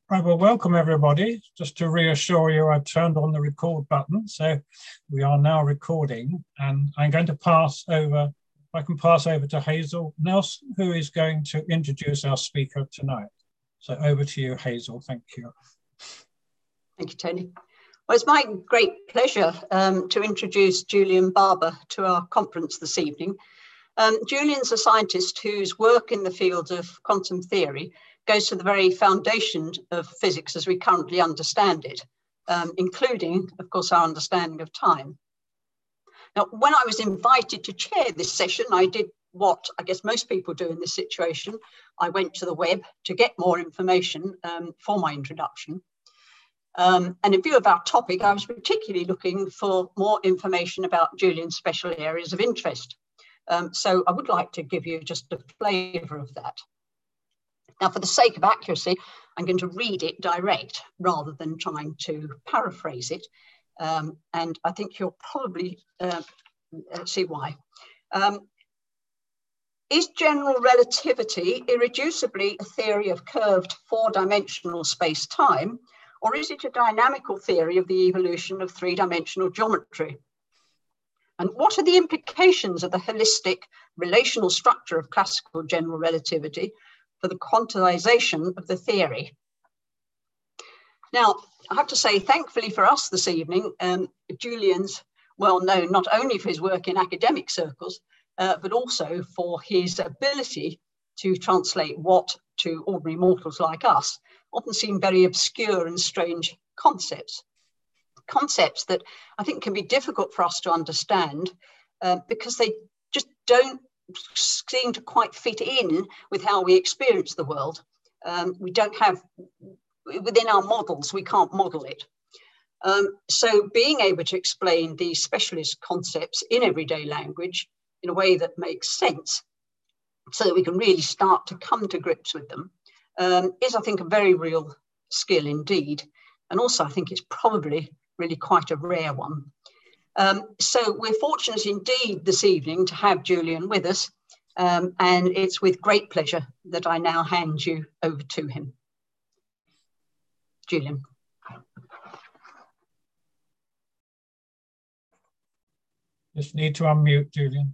Right, well, welcome everybody. Just to reassure you, I turned on the record button, so we are now recording, and I'm going to pass over, if I can pass over to Hazel Nelson, who is going to introduce our speaker tonight. So over to you, Hazel. Thank you. Thank you, Tony. Well, it's my great pleasure to introduce Julian Barber to our conference this evening. Julian's a scientist whose work in the field of quantum theory goes to the very foundation of physics as we currently understand it, including, of course, our understanding of time. Now, when I was invited to chair this session, I did what I guess most people do in this situation. I went to the web to get more information for my introduction. And in view of our topic, I was particularly looking for more information about Julian's special areas of interest. So I would like to give you just a flavour of that. Now, for the sake of accuracy, I'm going to read it direct rather than trying to paraphrase it. And I think you'll probably see why. Is general relativity irreducibly a theory of curved four-dimensional space-time, or is it a dynamical theory of the evolution of three-dimensional geometry? And what are the implications of the holistic relational structure of classical general relativity for the quantization of the theory? Now, I have to say, thankfully for us this evening, Julian's well known not only for his work in academic circles, but also for his ability to translate what to ordinary mortals like us often seem very obscure and strange concepts. Concepts that I think can be difficult for us to understand because they just don't seem to quite fit in with how we experience the world. We don't have, within our models, we can't model it. So being able to explain these specialist concepts in everyday language in a way that makes sense so that we can really start to come to grips with them is, I think, a very real skill indeed. And also, I think it's probably really quite a rare one. So we're fortunate indeed this evening to have Julian with us, and it's with great pleasure that I now hand you over to him. Julian. Just need to unmute, Julian.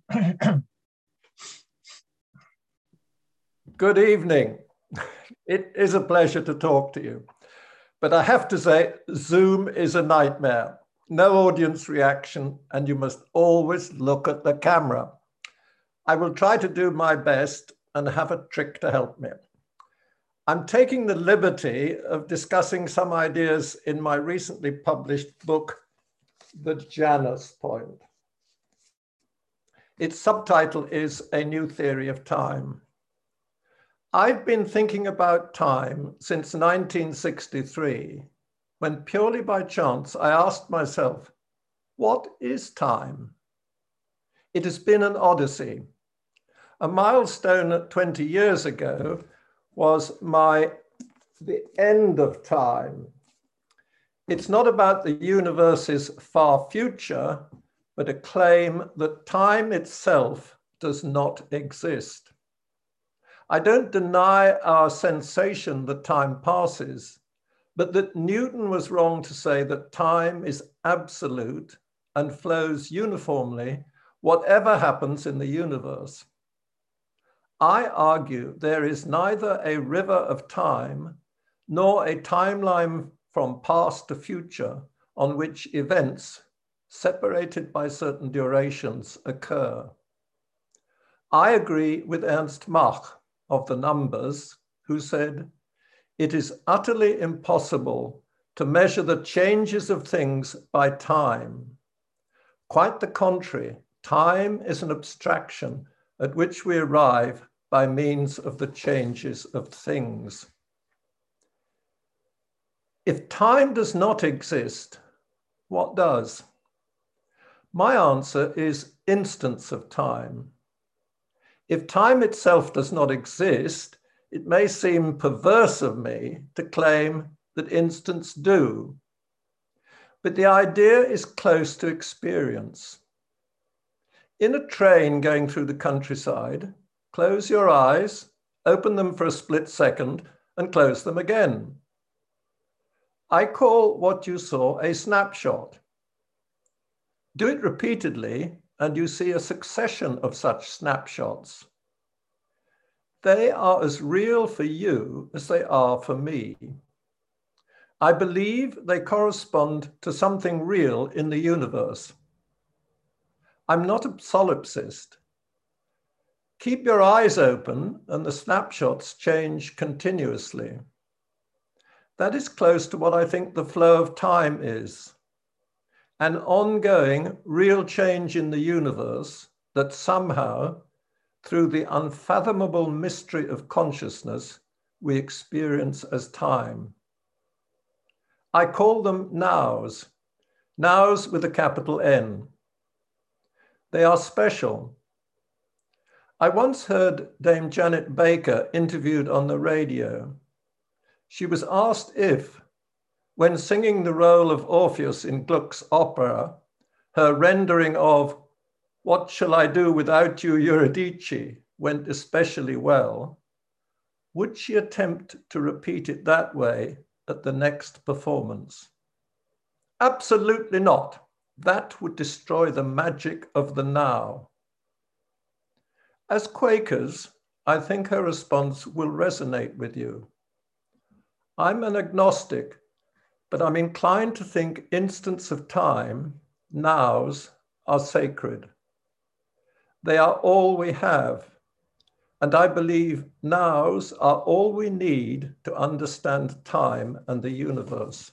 Good evening. It is a pleasure to talk to you. But I have to say, Zoom is a nightmare. No audience reaction, and you must always look at the camera. I will try to do my best and have a trick to help me. I'm taking the liberty of discussing some ideas in my recently published book, The Janus Point. Its subtitle is A New Theory of Time. I've been thinking about time since 1963, when purely by chance I asked myself, what is time? It has been an odyssey. A milestone 20 years ago was the end of time. It's not about the universe's far future, but a claim that time itself does not exist. I don't deny our sensation that time passes, but that Newton was wrong to say that time is absolute and flows uniformly, whatever happens in the universe. I argue there is neither a river of time nor a timeline from past to future on which events, separated by certain durations, occur. I agree with Ernst Mach of the numbers, who said, "It is utterly impossible to measure the changes of things by time. Quite the contrary, time is an abstraction at which we arrive by means of the changes of things." If time does not exist, what does? My answer is instants of time. If time itself does not exist, it may seem perverse of me to claim that instants do. But the idea is close to experience. In a train going through the countryside, close your eyes, open them for a split second, and close them again. I call what you saw a snapshot. Do it repeatedly, and you see a succession of such snapshots. They are as real for you as they are for me. I believe they correspond to something real in the universe. I'm not a solipsist. Keep your eyes open and the snapshots change continuously. That is close to what I think the flow of time is. An ongoing, real change in the universe that somehow, through the unfathomable mystery of consciousness, we experience as time. I call them nows, nows with a capital N. They are special. I once heard Dame Janet Baker interviewed on the radio. She was asked if, when singing the role of Orpheus in Gluck's opera, her rendering of "What shall I do without you, Eurydice," went especially well, would she attempt to repeat it that way at the next performance? Absolutely not. That would destroy the magic of the now. As Quakers, I think her response will resonate with you. I'm an agnostic, but I'm inclined to think instants of time, nows, are sacred. They are all we have, and I believe nows are all we need to understand time and the universe.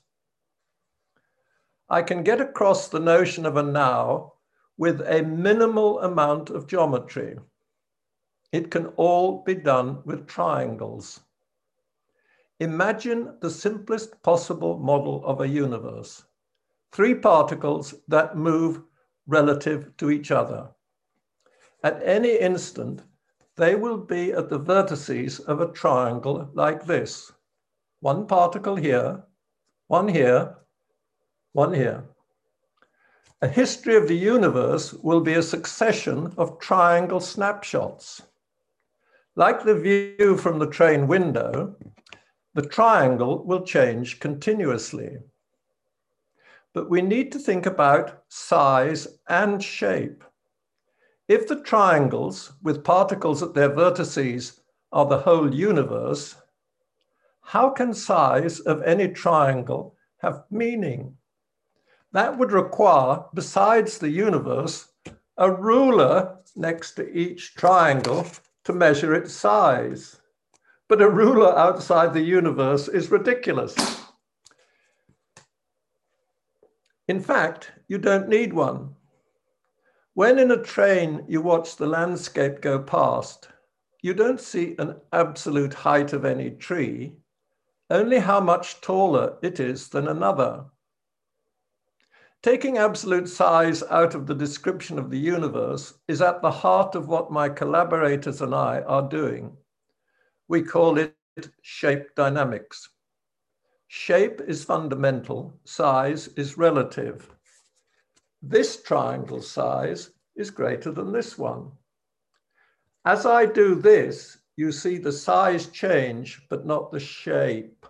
I can get across the notion of a now with a minimal amount of geometry. It can all be done with triangles. Imagine the simplest possible model of a universe. 3 particles that move relative to each other. At any instant, they will be at the vertices of a triangle like this. 1 particle here, 1 here, 1 here. A history of the universe will be a succession of triangle snapshots. Like the view from the train window, the triangle will change continuously. But we need to think about size and shape. If the triangles with particles at their vertices are the whole universe, how can size of any triangle have meaning? That would require, besides the universe, a ruler next to each triangle to measure its size. But a ruler outside the universe is ridiculous. In fact, you don't need one. When in a train you watch the landscape go past, you don't see an absolute height of any tree, only how much taller it is than another. Taking absolute size out of the description of the universe is at the heart of what my collaborators and I are doing. We call it shape dynamics. Shape is fundamental, size is relative. This triangle's size is greater than this one. As I do this, you see the size change, but not the shape.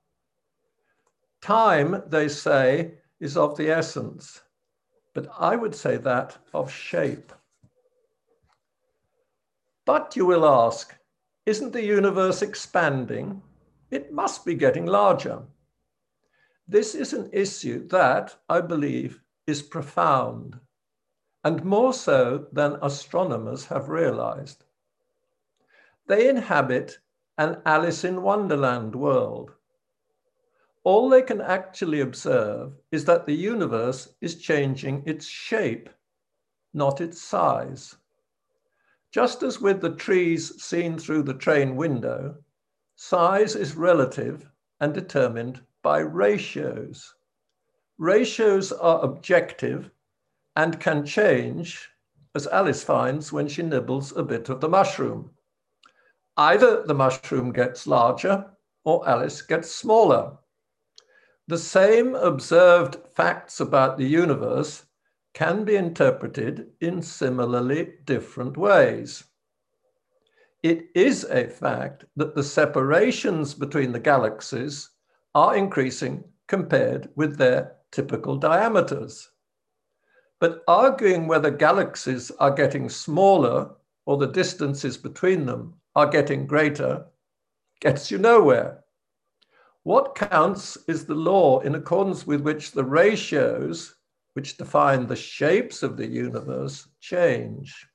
Time, they say, is of the essence, but I would say that of shape. But you will ask, isn't the universe expanding? It must be getting larger. This is an issue that, I believe, is profound, and more so than astronomers have realized. They inhabit an Alice in Wonderland world. All they can actually observe is that the universe is changing its shape, not its size. Just as with the trees seen through the train window, size is relative and determined by ratios. Ratios are objective and can change, as Alice finds when she nibbles a bit of the mushroom. Either the mushroom gets larger or Alice gets smaller. The same observed facts about the universe can be interpreted in similarly different ways. It is a fact that the separations between the galaxies are increasing compared with their typical diameters. But arguing whether galaxies are getting smaller or the distances between them are getting greater gets you nowhere. What counts is the law in accordance with which the ratios which define the shapes of the universe change.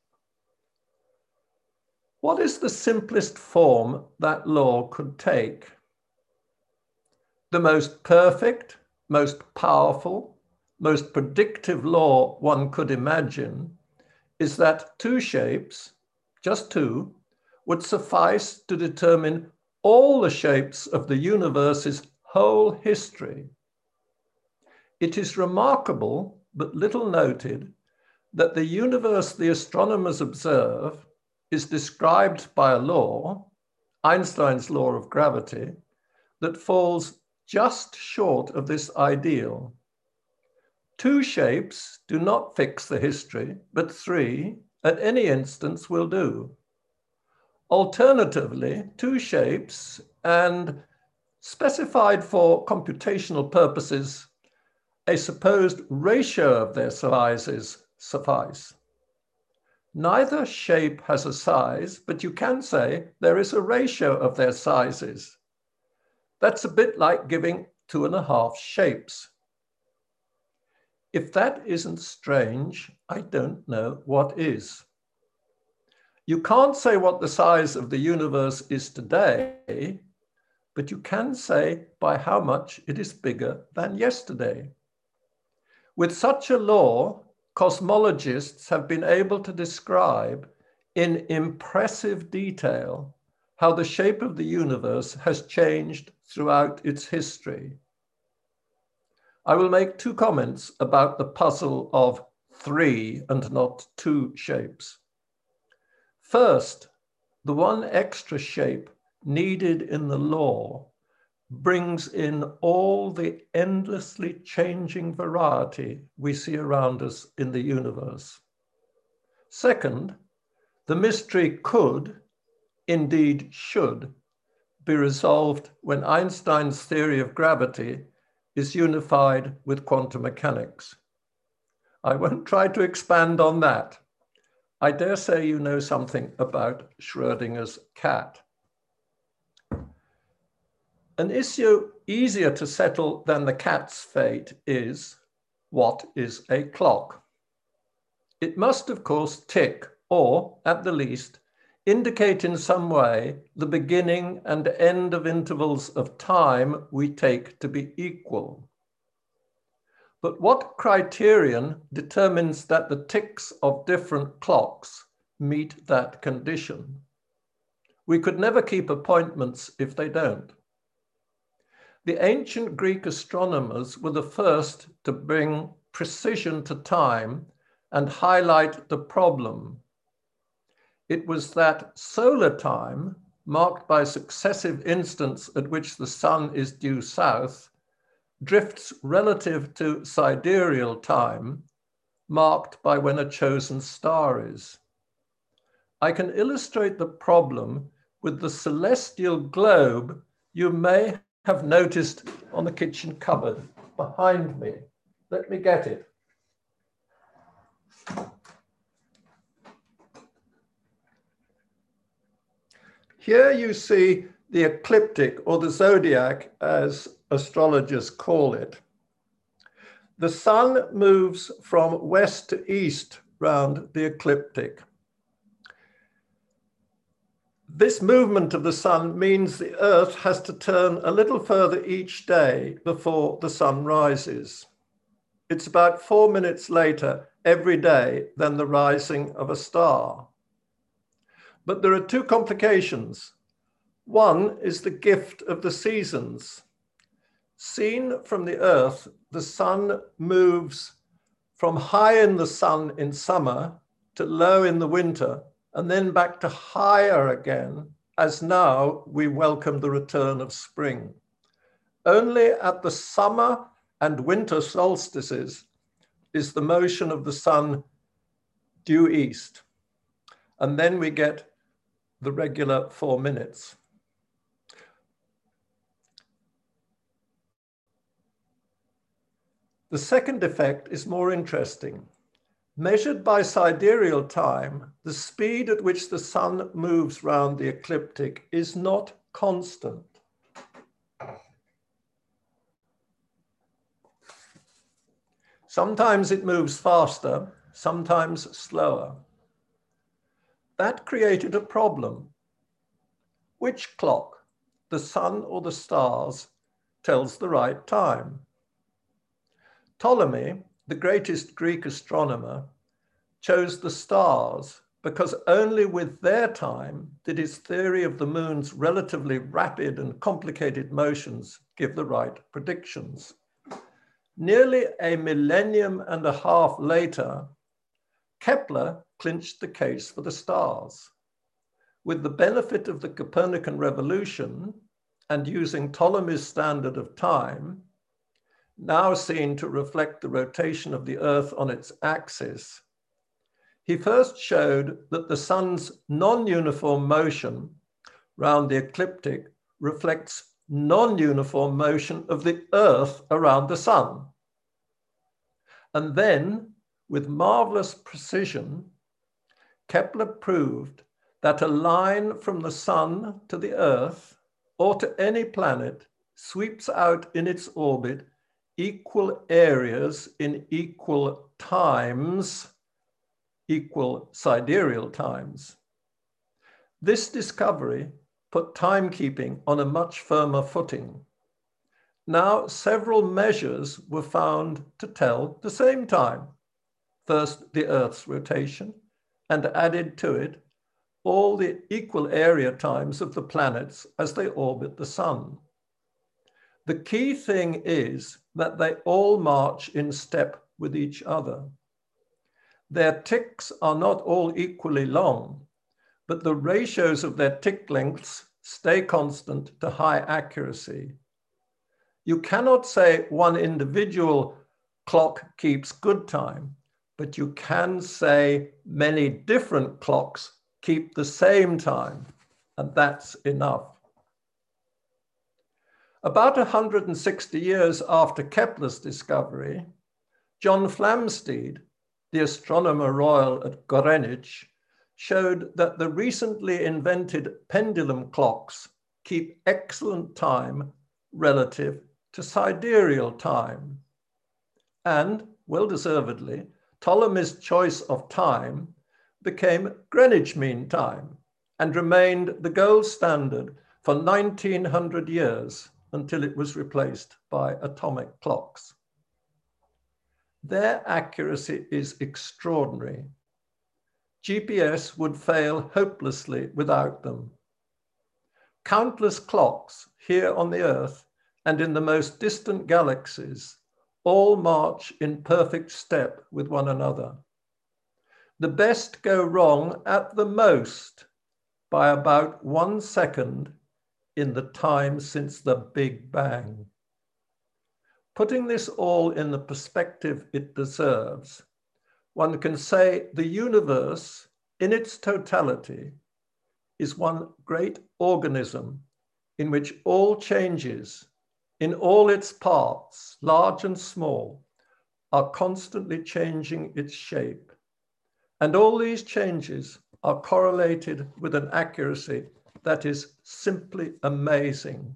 What is the simplest form that law could take? The most perfect, most powerful, most predictive law one could imagine is that two shapes, just two, would suffice to determine all the shapes of the universe's whole history. It is remarkable, but little noted, that the universe the astronomers observe is described by a law, Einstein's law of gravity, that falls just short of this ideal. Two shapes do not fix the history, but three, at any instance, will do. Alternatively, two shapes and specified for computational purposes, a supposed ratio of their sizes suffice. Neither shape has a size, but you can say there is a ratio of their sizes. That's a bit like giving 2.5 shapes. If that isn't strange, I don't know what is. You can't say what the size of the universe is today, but you can say by how much it is bigger than yesterday. With such a law, cosmologists have been able to describe in impressive detail how the shape of the universe has changed throughout its history. I will make two comments about the puzzle of 3 and not 2 shapes. First, the one extra shape needed in the law brings in all the endlessly changing variety we see around us in the universe. Second, the mystery could, indeed should, be resolved when Einstein's theory of gravity is unified with quantum mechanics. I won't try to expand on that. I dare say you know something about Schrödinger's cat. An issue easier to settle than the cat's fate is, what is a clock? It must, of course, tick, or, at the least, indicate in some way the beginning and end of intervals of time we take to be equal. But what criterion determines that the ticks of different clocks meet that condition? We could never keep appointments if they don't. The ancient Greek astronomers were the first to bring precision to time and highlight the problem. It was that solar time, marked by successive instants at which the sun is due south, drifts relative to sidereal time, marked by when a chosen star is. I can illustrate the problem with the celestial globe you may have noticed on the kitchen cupboard behind me. Let me get it. Here you see the ecliptic, or the zodiac, as astrologers call it. The sun moves from west to east round the ecliptic. This movement of the sun means the Earth has to turn a little further each day before the sun rises. It's about 4 minutes later every day than the rising of a star. But there are two complications. One is the gift of the seasons. Seen from the Earth, the sun moves from high in the sun in summer to low in the winter, and then back to higher again, as now we welcome the return of spring. Only at the summer and winter solstices is the motion of the sun due east. And then we get the regular 4 minutes. The second effect is more interesting. Measured by sidereal time, the speed at which the sun moves round the ecliptic is not constant. Sometimes it moves faster, sometimes slower. That created a problem. Which clock, the sun or the stars, tells the right time? Ptolemy, the greatest Greek astronomer, chose the stars because only with their time did his theory of the moon's relatively rapid and complicated motions give the right predictions. Nearly a millennium and a half later, Kepler clinched the case for the stars. With the benefit of the Copernican revolution and using Ptolemy's standard of time, now seen to reflect the rotation of the Earth on its axis, he first showed that the sun's non-uniform motion round the ecliptic reflects non-uniform motion of the Earth around the sun. And then, with marvelous precision, Kepler proved that a line from the sun to the Earth or to any planet sweeps out in its orbit equal areas in equal times, equal sidereal times. This discovery put timekeeping on a much firmer footing. Now several measures were found to tell the same time. First, the Earth's rotation, and added to it all the equal area times of the planets as they orbit the sun. The key thing is that they all march in step with each other. Their ticks are not all equally long, but the ratios of their tick lengths stay constant to high accuracy. You cannot say one individual clock keeps good time, but you can say many different clocks keep the same time, and that's enough. About 160 years after Kepler's discovery, John Flamsteed, the astronomer royal at Greenwich, showed that the recently invented pendulum clocks keep excellent time relative to sidereal time. And, well-deservedly, Ptolemy's choice of time became Greenwich Mean Time and remained the gold standard for 1900 years until it was replaced by atomic clocks. Their accuracy is extraordinary. GPS would fail hopelessly without them. Countless clocks here on the Earth and in the most distant galaxies all march in perfect step with one another. The best go wrong at the most by about 1 second in the time since the Big Bang. Putting this all in the perspective it deserves, one can say the universe in its totality is one great organism in which all changes in all its parts, large and small, are constantly changing its shape. And all these changes are correlated with an accuracy that is simply amazing.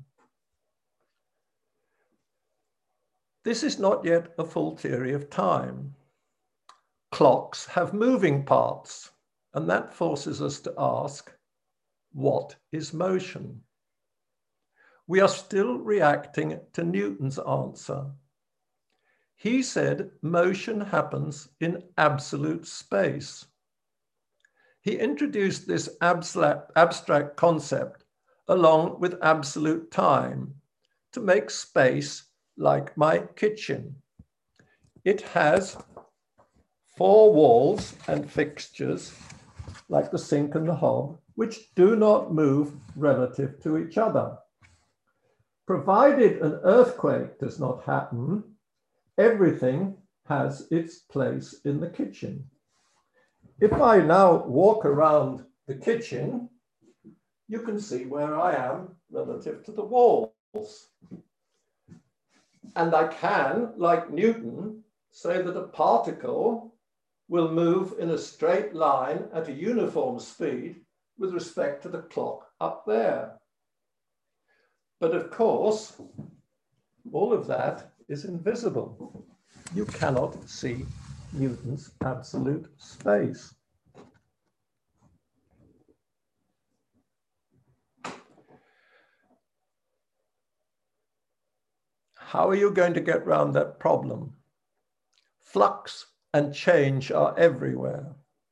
This is not yet a full theory of time. Clocks have moving parts, and that forces us to ask, what is motion? We are still reacting to Newton's answer. He said motion happens in absolute space. He introduced this abstract concept along with absolute time to make space like my kitchen. It has 4 walls and fixtures like the sink and the hob, which do not move relative to each other. Provided an earthquake does not happen, everything has its place in the kitchen. If I now walk around the kitchen, you can see where I am relative to the walls. And I can, like Newton, say that a particle will move in a straight line at a uniform speed with respect to the clock up there. But of course, all of that is invisible. You cannot see Newton's absolute space. How are you going to get around that problem? Flux and change are everywhere.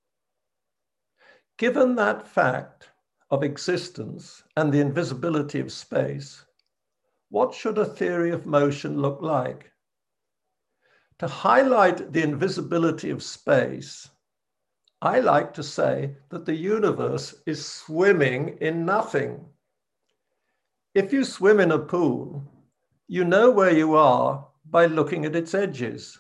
Given that fact of existence and the invisibility of space, what should a theory of motion look like? To highlight the invisibility of space, I like to say that the universe is swimming in nothing. If you swim in a pool, you know where you are by looking at its edges.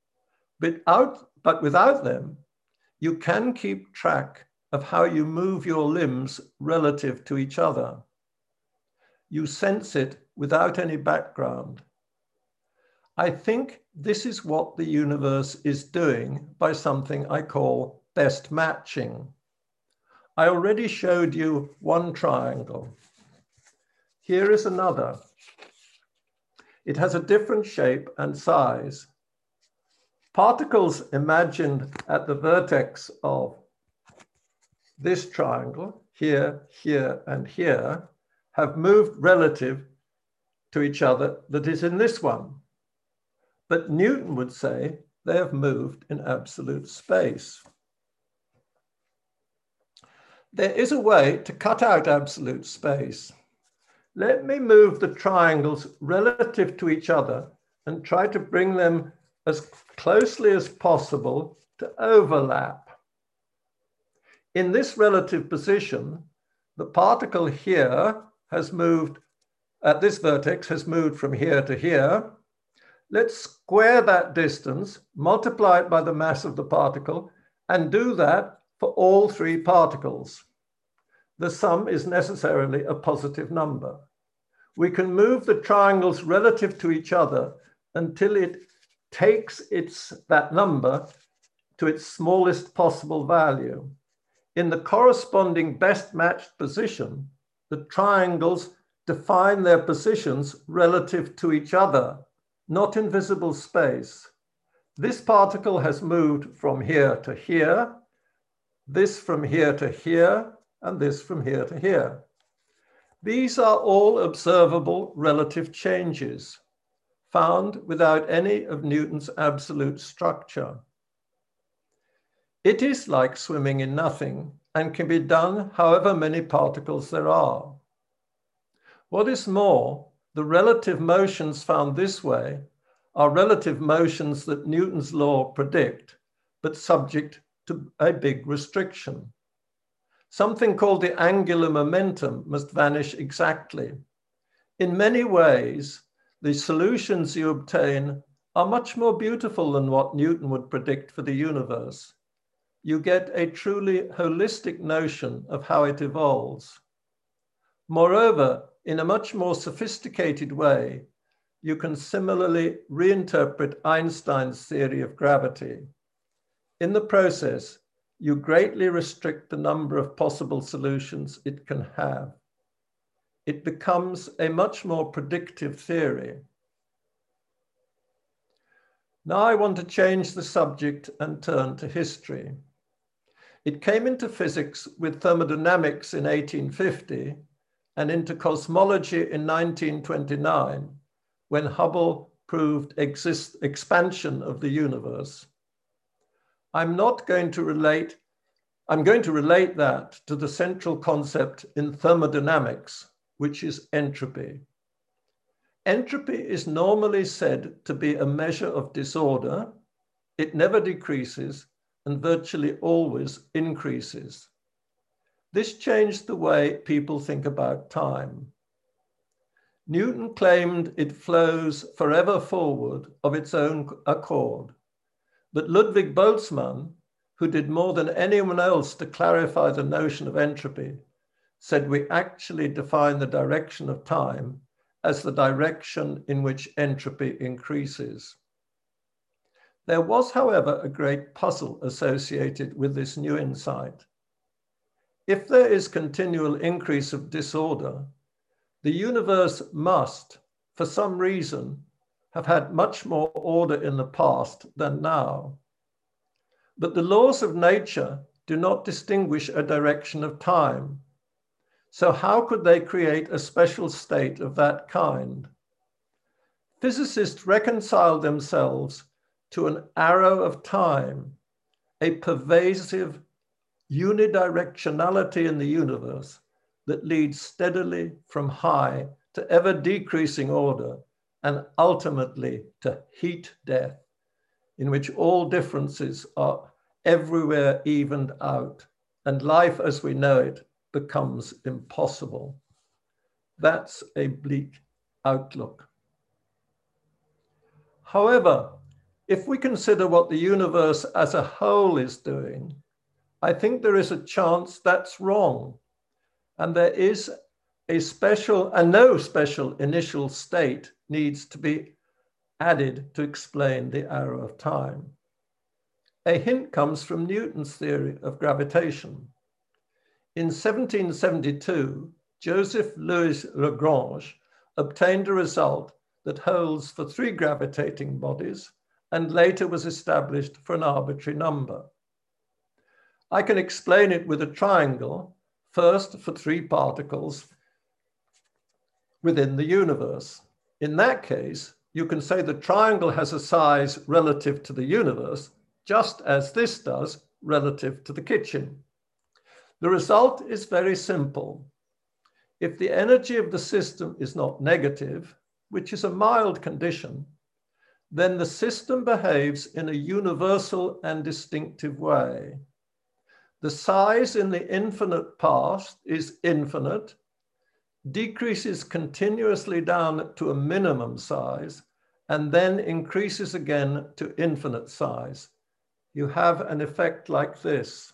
But without them, you can keep track of how you move your limbs relative to each other. You sense it without any background. I think this is what the universe is doing by something I call best matching. I already showed you one triangle. Here is another. It has a different shape and size. Particles imagined at the vertex of this triangle, here, here, and here, have moved relative to each other that is in this one. But Newton would say they have moved in absolute space. There is a way to cut out absolute space. Let me move the triangles relative to each other and try to bring them as closely as possible to overlap. In this relative position, the particle here has moved, at this vertex, has moved from here to here. Let's square that distance, multiply it by the mass of the particle, and do that for all three particles. The sum is necessarily a positive number. We can move the triangles relative to each other until it takes that number to its smallest possible value. In the corresponding best matched position, the triangles define their positions relative to each other, not in visible space. This particle has moved from here to here, this from here to here, and this from here to here. These are all observable relative changes, found without any of Newton's absolute structure. It is like swimming in nothing and can be done however many particles there are. What is more, the relative motions found this way are relative motions that Newton's law predict, but subject to a big restriction. Something called the angular momentum must vanish exactly. In many ways, the solutions you obtain are much more beautiful than what Newton would predict for the universe. You get a truly holistic notion of how it evolves. Moreover, in a much more sophisticated way, you can similarly reinterpret Einstein's theory of gravity. In the process, you greatly restrict the number of possible solutions it can have. It becomes a much more predictive theory. Now I want to change the subject and turn to history. It came into physics with thermodynamics in 1850 and into cosmology in 1929, when Hubble proved expansion of the universe. I'm going to relate that to the central concept in thermodynamics, which is entropy. Entropy is normally said to be a measure of disorder. It never decreases and virtually always increases. This changed the way people think about time. Newton claimed it flows forever forward of its own accord. But Ludwig Boltzmann, who did more than anyone else to clarify the notion of entropy, said we actually define the direction of time as the direction in which entropy increases. There was, however, a great puzzle associated with this new insight. If there is continual increase of disorder, the universe must, for some reason, have had much more order in the past than now. But the laws of nature do not distinguish a direction of time. So how could they create a special state of that kind? Physicists reconcile themselves to an arrow of time, a pervasive unidirectionality in the universe that leads steadily from high to ever decreasing order and ultimately to heat death, in which all differences are everywhere evened out and life as we know it becomes impossible. That's a bleak outlook. However, if we consider what the universe as a whole is doing, I think there is a chance that's wrong. And there is a special, and no special initial state needs to be added to explain the arrow of time. A hint comes from Newton's theory of gravitation. In 1772, Joseph Louis Lagrange obtained a result that holds for 3 gravitating bodies and later was established for an arbitrary number. I can explain it with a triangle, first for 3 particles within the universe. In that case, you can say the triangle has a size relative to the universe, just as this does relative to the kitchen. The result is very simple. If the energy of the system is not negative, which is a mild condition, then the system behaves in a universal and distinctive way. The size in the infinite past is infinite, decreases continuously down to a minimum size, and then increases again to infinite size. You have an effect like this.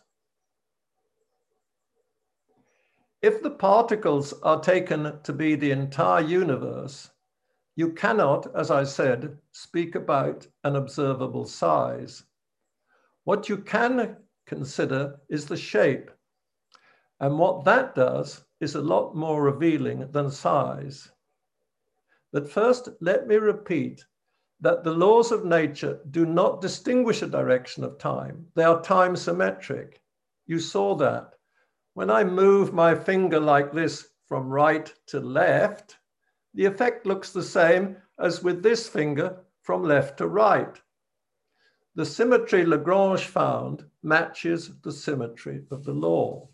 If the particles are taken to be the entire universe, you cannot, as I said, speak about an observable size. What you can consider is the shape. And what that does is a lot more revealing than size. But first, let me repeat that the laws of nature do not distinguish a direction of time. They are time symmetric. You saw that. When I move my finger like this from right to left, the effect looks the same as with this finger from left to right. The symmetry Lagrange found matches the symmetry of the law.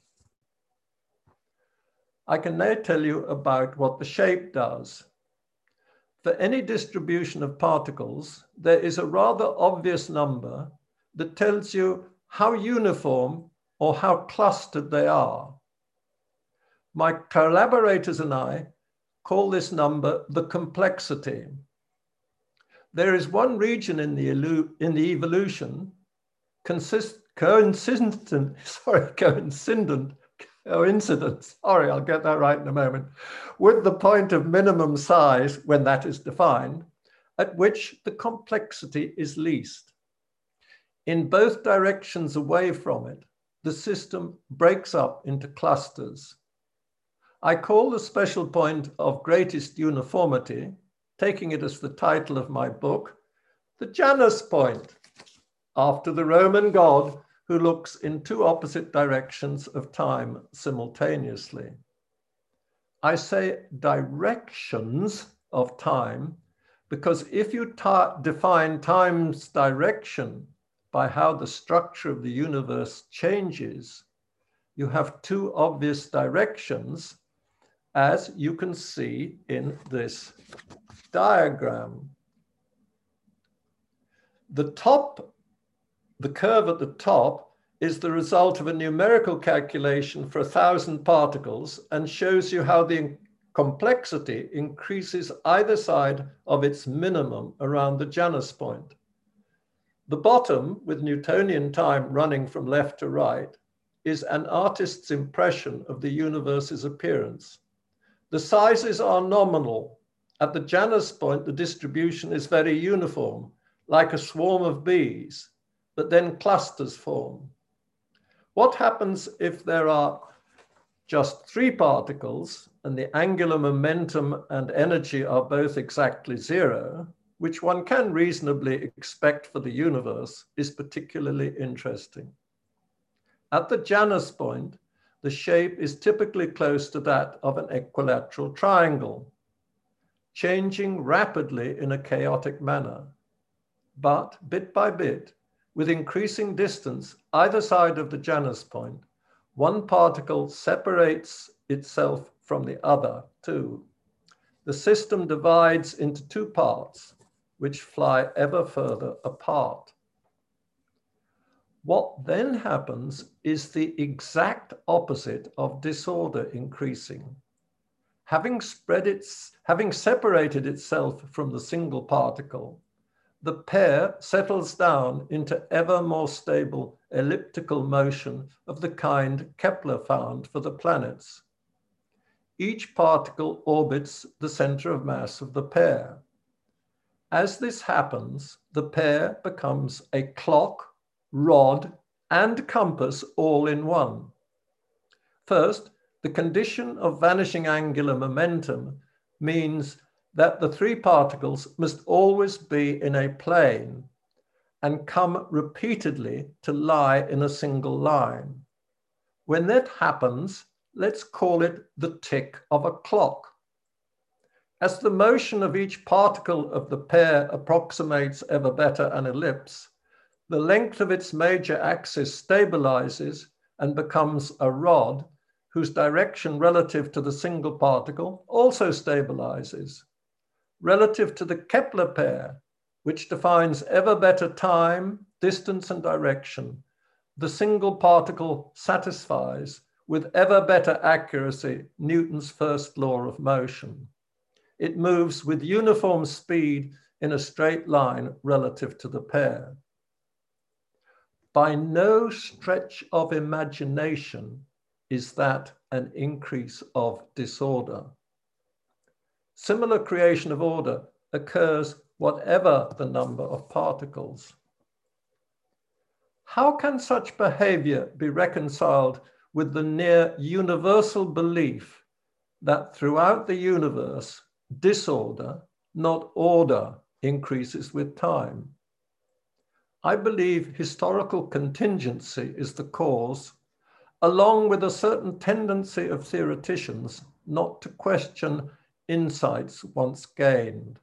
I can now tell you about what the shape does. For any distribution of particles, there is a rather obvious number that tells you how uniform or how clustered they are. My collaborators and I call this number the complexity. There is one region in the evolution coincident, I'll get that right in a moment, with the point of minimum size when that is defined, at which the complexity is least. In both directions away from it, the system breaks up into clusters. I call the special point of greatest uniformity, taking it as the title of my book, the Janus point, after the Roman god who looks in 2 opposite directions of time simultaneously. I say directions of time because if you define time's direction by how the structure of the universe changes, you have 2 obvious directions, as you can see in this diagram. The curve at the top is the result of a numerical calculation for 1,000 particles and shows you how the complexity increases either side of its minimum around the Janus point. The bottom, with Newtonian time running from left to right, is an artist's impression of the universe's appearance. The sizes are nominal. At the Janus point, the distribution is very uniform, like a swarm of bees, but then clusters form. What happens if there are just 3 particles and the angular momentum and energy are both exactly 0, which one can reasonably expect for the universe, is particularly interesting. At the Janus point, the shape is typically close to that of an equilateral triangle, changing rapidly in a chaotic manner. But bit by bit, with increasing distance either side of the Janus point, one particle separates itself from the other too. The system divides into 2 parts, which fly ever further apart. What then happens is the exact opposite of disorder increasing. Having separated itself from the single particle, the pair settles down into ever more stable elliptical motion of the kind Kepler found for the planets. Each particle orbits the center of mass of the pair. As this happens, the pair becomes a clock, rod, and compass all in one. First, the condition of vanishing angular momentum means that the 3 particles must always be in a plane and come repeatedly to lie in a single line. When that happens, let's call it the tick of a clock. As the motion of each particle of the pair approximates ever better an ellipse, the length of its major axis stabilizes and becomes a rod whose direction relative to the single particle also stabilizes. Relative to the Kepler pair, which defines ever better time, distance, and direction, the single particle satisfies with ever better accuracy Newton's first law of motion. It moves with uniform speed in a straight line relative to the pair. By no stretch of imagination is that an increase of disorder. Similar creation of order occurs whatever the number of particles. How can such behavior be reconciled with the near universal belief that throughout the universe, disorder, not order, increases with time? I believe historical contingency is the cause, along with a certain tendency of theoreticians not to question insights once gained.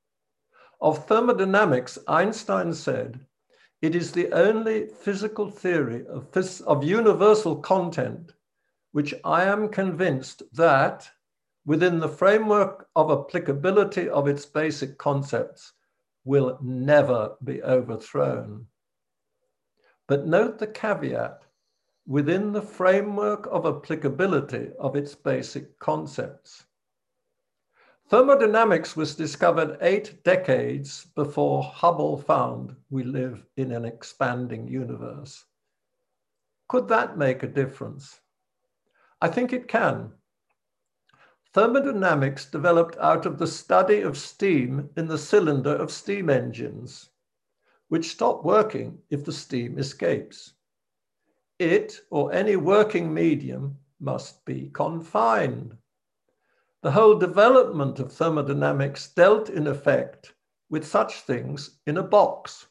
Of thermodynamics, Einstein said, "It is the only physical theory of universal content which I am convinced that, within the framework of applicability of its basic concepts, will never be overthrown." But note the caveat, within the framework of applicability of its basic concepts. Thermodynamics was discovered 8 decades before Hubble found we live in an expanding universe. Could that make a difference? I think it can. Thermodynamics developed out of the study of steam in the cylinder of steam engines, which stop working if the steam escapes. It, or any working medium, must be confined. The whole development of thermodynamics dealt in effect with such things in a box.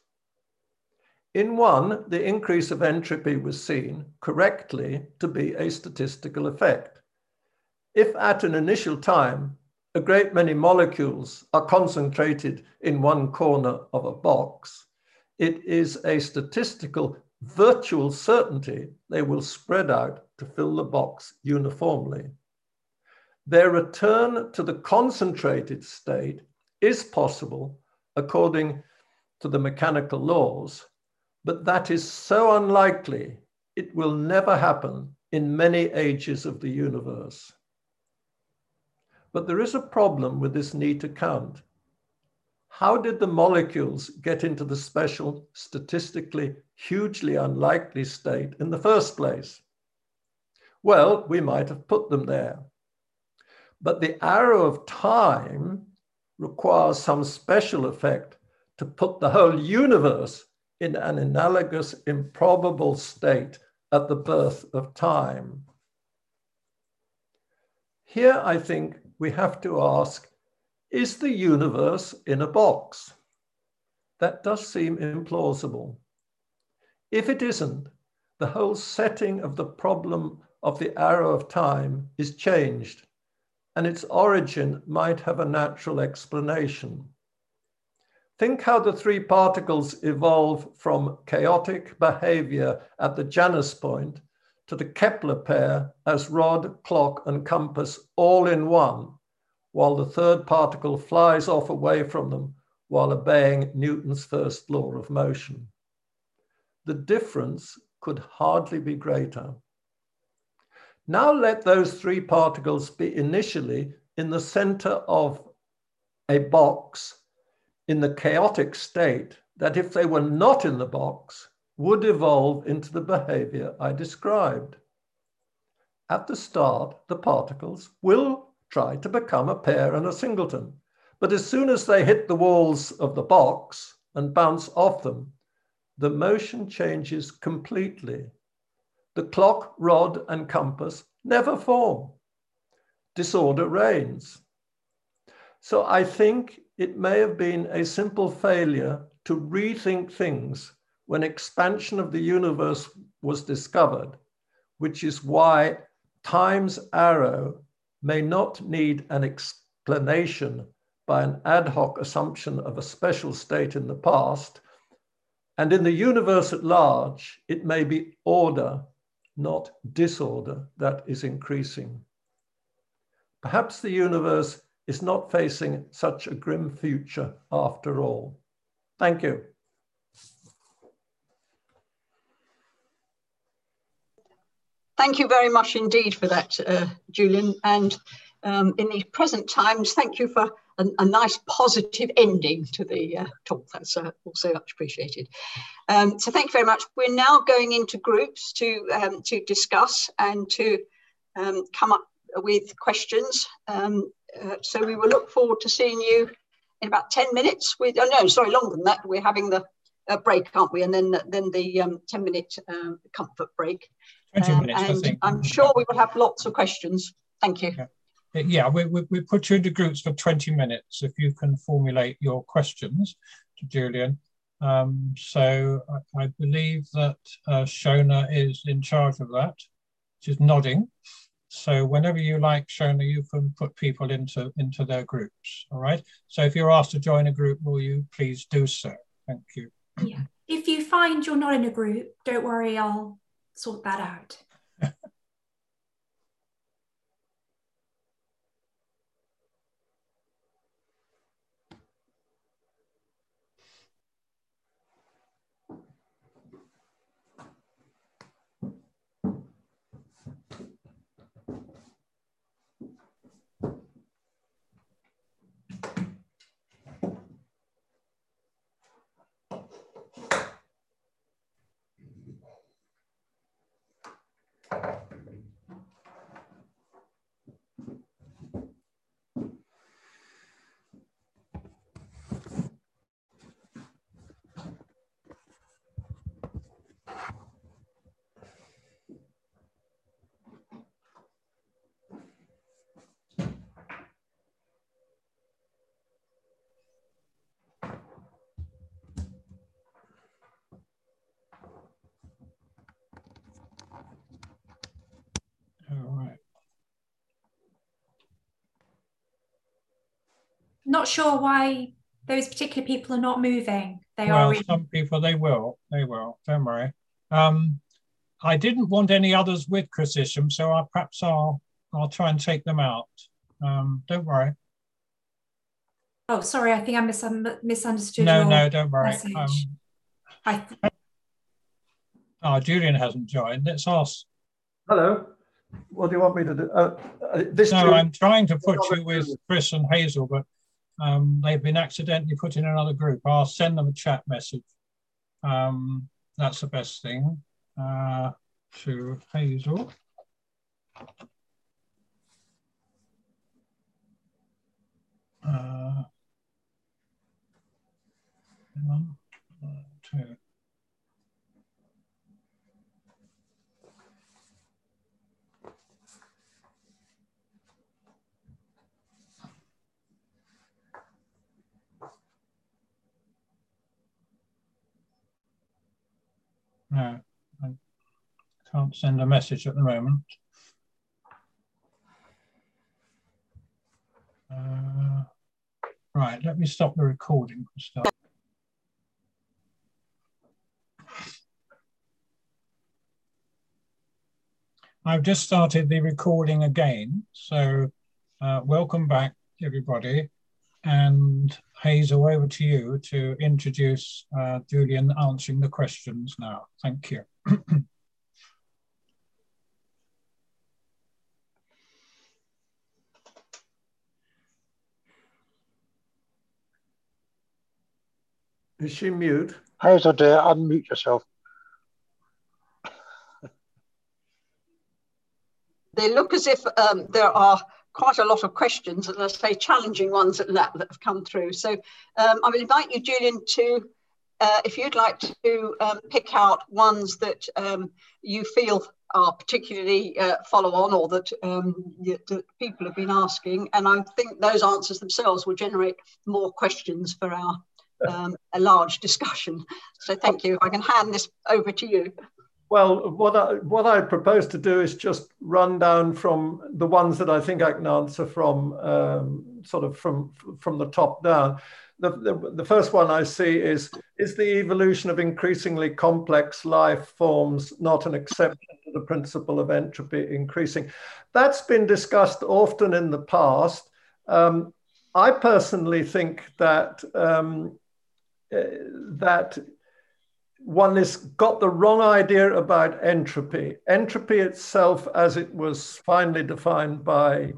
In one, the increase of entropy was seen correctly to be a statistical effect. If at an initial time, a great many molecules are concentrated in one corner of a box, it is a statistical virtual certainty they will spread out to fill the box uniformly. Their return to the concentrated state is possible according to the mechanical laws, but that is so unlikely it will never happen in many ages of the universe. But there is a problem with this neat account. How did the molecules get into the special, statistically hugely unlikely state in the first place? Well, we might have put them there. But the arrow of time requires some special effect to put the whole universe in an analogous, improbable state at the birth of time. Here, I think we have to ask, is the universe in a box? That does seem implausible. If it isn't, the whole setting of the problem of the arrow of time is changed, and its origin might have a natural explanation. Think how the three particles evolve from chaotic behavior at the Janus point to the Kepler pair as rod, clock, and compass all in one, while the third particle flies off away from them while obeying Newton's first law of motion. The difference could hardly be greater. Now let those three particles be initially in the center of a box in the chaotic state that, if they were not in the box, would evolve into the behavior I described. At the start, the particles will try to become a pair and a singleton, but as soon as they hit the walls of the box and bounce off them, the motion changes completely. The clock, rod, and compass never form. Disorder reigns. So I think it may have been a simple failure to rethink things when expansion of the universe was discovered, which is why time's arrow may not need an explanation by an ad hoc assumption of a special state in the past. And in the universe at large, it may be order, not disorder, that is increasing. Perhaps the universe is not facing such a grim future after all. Thank you. Thank you very much indeed for that, Julian. And in these present times, thank you for a nice positive ending to the talk. That's also much appreciated. So thank you very much. We're now going into groups to discuss and to come up with questions. So we will look forward to seeing you in about 10 minutes. Oh no, sorry, longer than that. We're having the break, aren't we? And then the 10-minute comfort break. 20 minutes, and I think. I'm sure we will have lots of questions. Thank you. Yeah, we put you into groups for 20 minutes if you can formulate your questions to Julian. So I believe that Shona is in charge of that. She's nodding. So whenever you like, Shona, you can put people into their groups. All right. So if you're asked to join a group, will you please do so? Thank you. Yeah. If you find you're not in a group, don't worry, I'll sort that out. Not sure why those particular people are not moving. Well, some people, they will, don't worry. I didn't want any others with Chris Isham, so perhaps I'll try and take them out. Don't worry. Oh, sorry, I think I misunderstood No, don't worry. Julian hasn't joined. Let's ask. Hello. What do you want me to do? I'm trying to put you with Chris and Hazel, but they've been accidentally put in another group. I'll send them a chat message. That's the best thing. To Hazel. No, I can't send a message at the moment. Right, let me stop the recording for a start. I've just started the recording again, so welcome back, everybody. And Hazel, over to you to introduce Julian answering the questions now. Thank you. Is she mute? Hazel, dear, unmute yourself. They look as if there are quite a lot of questions, and I say challenging ones that have come through. So I will invite you, Julian, to, if you'd like to pick out ones that you feel are particularly follow on, or that, that people have been asking. And I think those answers themselves will generate more questions for our a large discussion. So thank you. I can hand this over to you. Well, what I propose to do is just run down from the ones that I think I can answer from, sort of from the top down. The first one I see is the evolution of increasingly complex life forms not an exception to the principle of entropy increasing? That's been discussed often in the past. I personally think that that one has got the wrong idea about entropy. Entropy itself, as it was finally defined by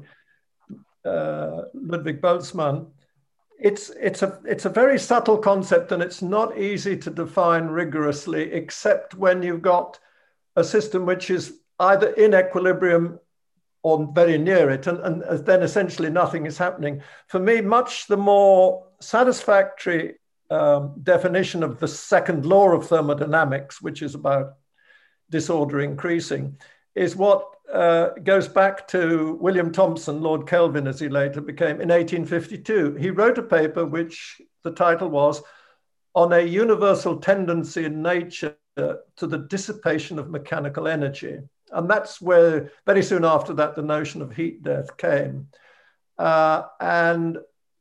Ludwig Boltzmann, it's a very subtle concept, and it's not easy to define rigorously, except when you've got a system which is either in equilibrium or very near it, and then essentially nothing is happening. For me, much the more satisfactory definition of the second law of thermodynamics, which is about disorder increasing, is what goes back to William Thomson, Lord Kelvin, as he later became, in 1852. He wrote a paper which the title was On a Universal Tendency in Nature to the Dissipation of Mechanical Energy. And that's where, very soon after that, the notion of heat death came. And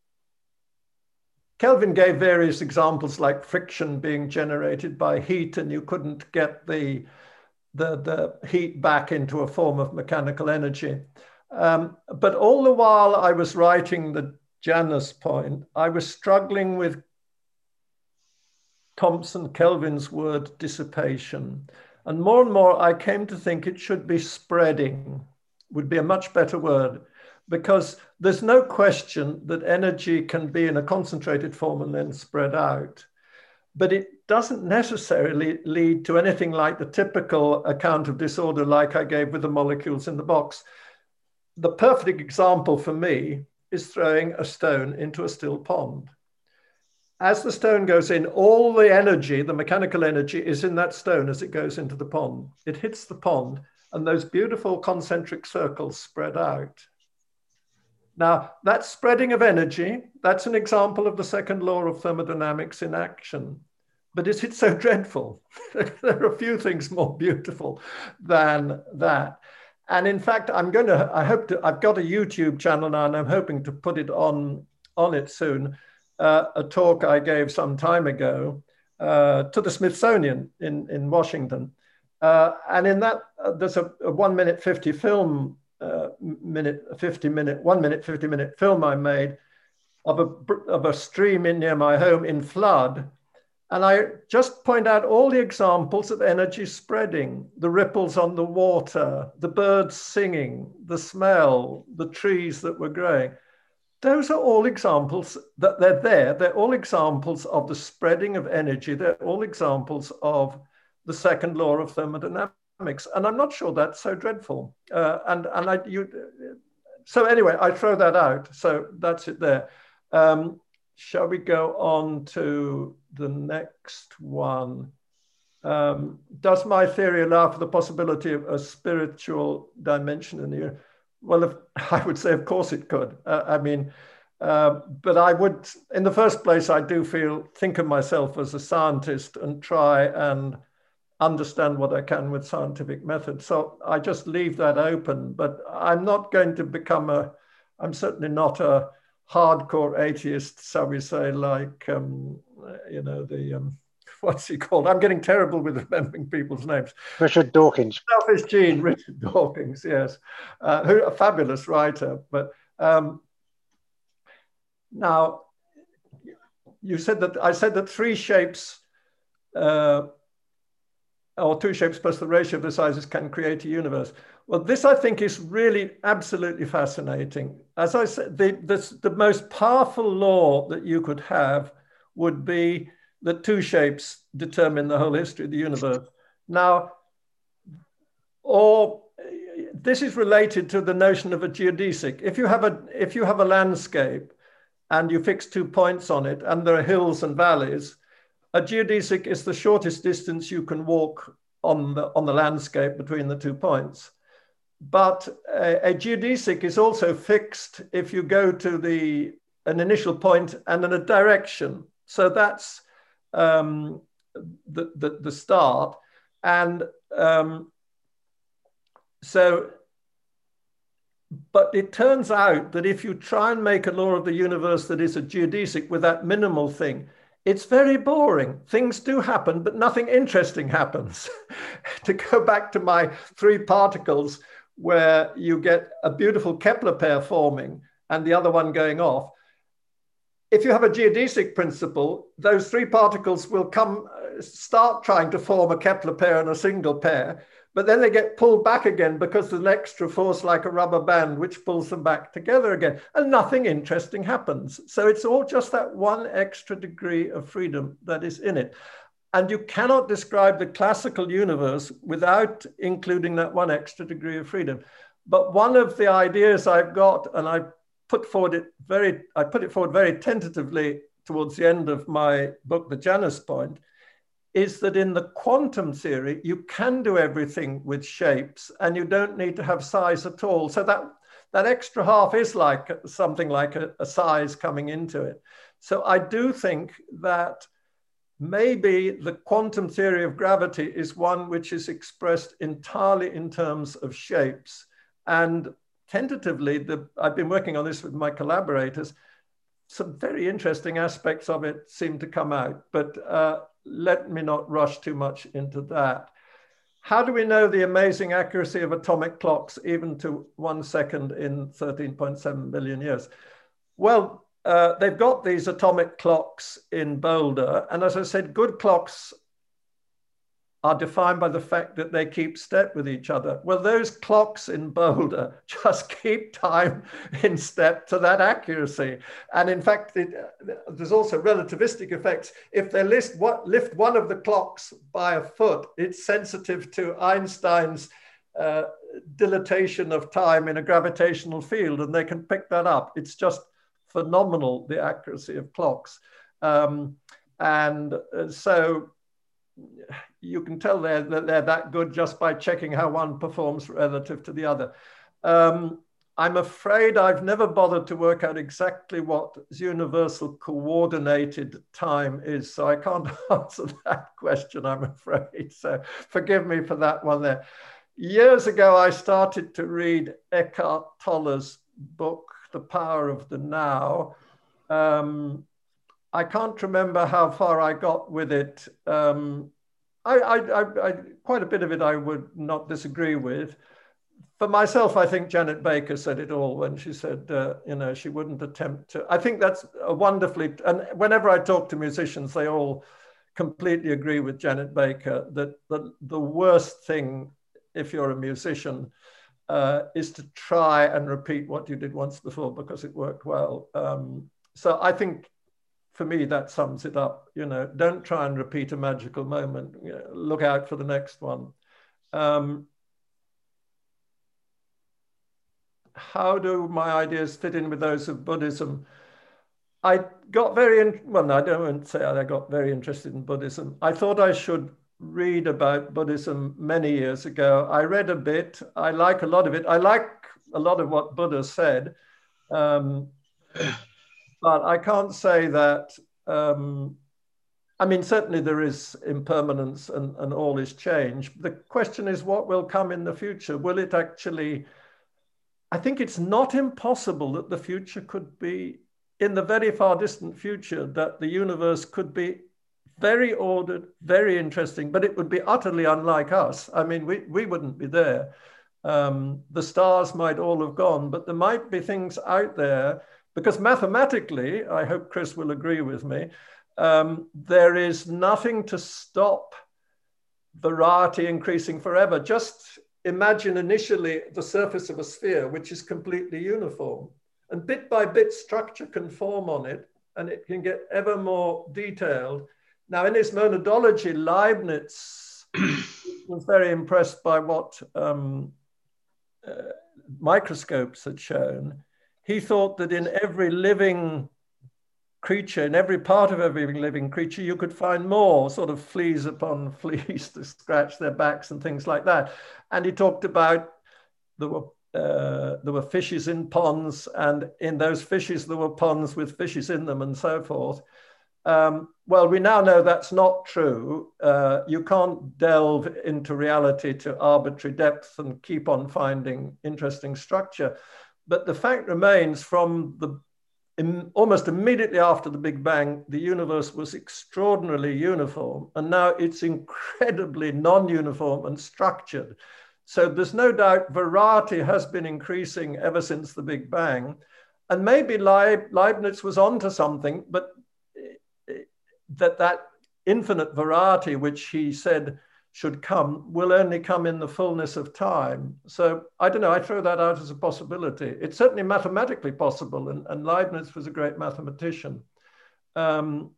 Kelvin gave various examples like friction being generated by heat, and you couldn't get the heat back into a form of mechanical energy. But all the while I was writing the Janus point, I was struggling with Thomson Kelvin's word dissipation. And more I came to think it should be spreading, would be a much better word, because there's no question that energy can be in a concentrated form and then spread out. But it doesn't necessarily lead to anything like the typical account of disorder like I gave with the molecules in the box. The perfect example for me is throwing a stone into a still pond. As the stone goes in, all the energy, the mechanical energy, is in that stone as it goes into the pond. It hits the pond, and those beautiful concentric circles spread out. Now, that spreading of energy, that's an example of the second law of thermodynamics in action. But is it so dreadful? There are a few things more beautiful than that. And in fact, I've got a YouTube channel now, and I'm hoping to put it on it soon. A talk I gave some time ago to the Smithsonian in Washington. And in that, there's a 1 minute 50 film, 1 minute 50 minute film I made of a stream near my home in flood. And I just point out all the examples of energy spreading, the ripples on the water, the birds singing, the smell, the trees that were growing. Those are all examples that they're there. They're all examples of the spreading of energy. They're all examples of the second law of thermodynamics. And I'm not sure that's so dreadful. So anyway, I throw that out. So that's it there. Shall we go on to the next one? Does my theory allow for the possibility of a spiritual dimension in here? Well, I would say, of course it could. But I would, in the first place, I do think of myself as a scientist and try and understand what I can with scientific method. So I just leave that open, but I'm not going to become I'm certainly not a hardcore atheist, shall we say, like, what's he called? I'm getting terrible with remembering people's names. Richard Dawkins. Selfish Gene, Richard Dawkins, yes. Who a fabulous writer. But now, you said that, I said that three shapes, or two shapes plus the ratio of the sizes can create a universe. Well, this I think is really absolutely fascinating. As I said, the most powerful law that you could have would be that two shapes determine the whole history of the universe. Now, this is related to the notion of a geodesic. If you have a landscape and you fix 2 points on it and there are hills and valleys, a geodesic is the shortest distance you can walk on the landscape between the 2 points. But a geodesic is also fixed if you go to an initial point and in a direction. So that's the start. And but it turns out that if you try and make a law of the universe that is a geodesic with that minimal thing, it's very boring. Things do happen, but nothing interesting happens. To go back to my 3 particles, where you get a beautiful Kepler pair forming and the other one going off. If you have a geodesic principle, those 3 particles will start trying to form a Kepler pair and a single pair, but then they get pulled back again because there's an extra force like a rubber band, which pulls them back together again, and nothing interesting happens. So it's all just that one extra degree of freedom that is in it. And you cannot describe the classical universe without including that one extra degree of freedom. But one of the ideas I've got, and I put it forward very tentatively towards the end of my book, The Janus Point, is that in the quantum theory, you can do everything with shapes and you don't need to have size at all. So that extra half is like something like a size coming into it. So I do think that maybe the quantum theory of gravity is one which is expressed entirely in terms of shapes. And tentatively, I've been working on this with my collaborators, some very interesting aspects of it seem to come out, but let me not rush too much into that. How do we know the amazing accuracy of atomic clocks, even to 1 second in 13.7 billion years? Well, they've got these atomic clocks in Boulder. And as I said, good clocks are defined by the fact that they keep step with each other. Well, those clocks in Boulder just keep time in step to that accuracy. And in fact, there's also relativistic effects. If they lift one of the clocks by a foot, it's sensitive to Einstein's dilatation of time in a gravitational field, and they can pick that up. It's just phenomenal, the accuracy of clocks. So you can tell that they're that good just by checking how one performs relative to the other. I'm afraid I've never bothered to work out exactly what universal coordinated time is, so I can't answer that question, I'm afraid. So forgive me for that one there. Years ago, I started to read Eckhart Tolle's book, The Power of the Now. I can't remember how far I got with it. Quite a bit of it I would not disagree with. For myself, I think Janet Baker said it all when she said, she wouldn't attempt to. I think that's a wonderfully, and whenever I talk to musicians, they all completely agree with Janet Baker that the worst thing, if you're a musician, is to try and repeat what you did once before because it worked well. So I think, for me, that sums it up. Don't try and repeat a magical moment. Look out for the next one. How do my ideas fit in with those of Buddhism? I got well, I don't say I got very interested in Buddhism. I thought I should read about Buddhism many years ago. I read a bit. I like a lot of it. I like a lot of what Buddha said. But I can't say that I mean, certainly there is impermanence and all is change. The question is what will come in the future? Will it actually, I think it's not impossible that the future could be, in the very far distant future, that the universe could be very ordered, very interesting, but it would be utterly unlike us. I mean, we wouldn't be there. The stars might all have gone, but there might be things out there, because mathematically, I hope Chris will agree with me, there is nothing to stop variety increasing forever. Just imagine initially the surface of a sphere, which is completely uniform, and bit by bit structure can form on it, and it can get ever more detailed. Now, in his monadology, Leibniz was very impressed by what microscopes had shown. He thought that in every living creature, in every part of every living creature, you could find more sort of fleas upon fleas to scratch their backs and things like that. And he talked about there were fishes in ponds, and in those fishes there were ponds with fishes in them, and so forth. Well, we now know that's not true. You can't delve into reality to arbitrary depth and keep on finding interesting structure. But the fact remains, from almost immediately after the Big Bang, the universe was extraordinarily uniform, and now it's incredibly non-uniform and structured. So there's no doubt variety has been increasing ever since the Big Bang. And maybe Leibniz was onto something, but that infinite variety, which he said should come, will only come in the fullness of time. So I don't know, I throw that out as a possibility. It's certainly mathematically possible, and Leibniz was a great mathematician. What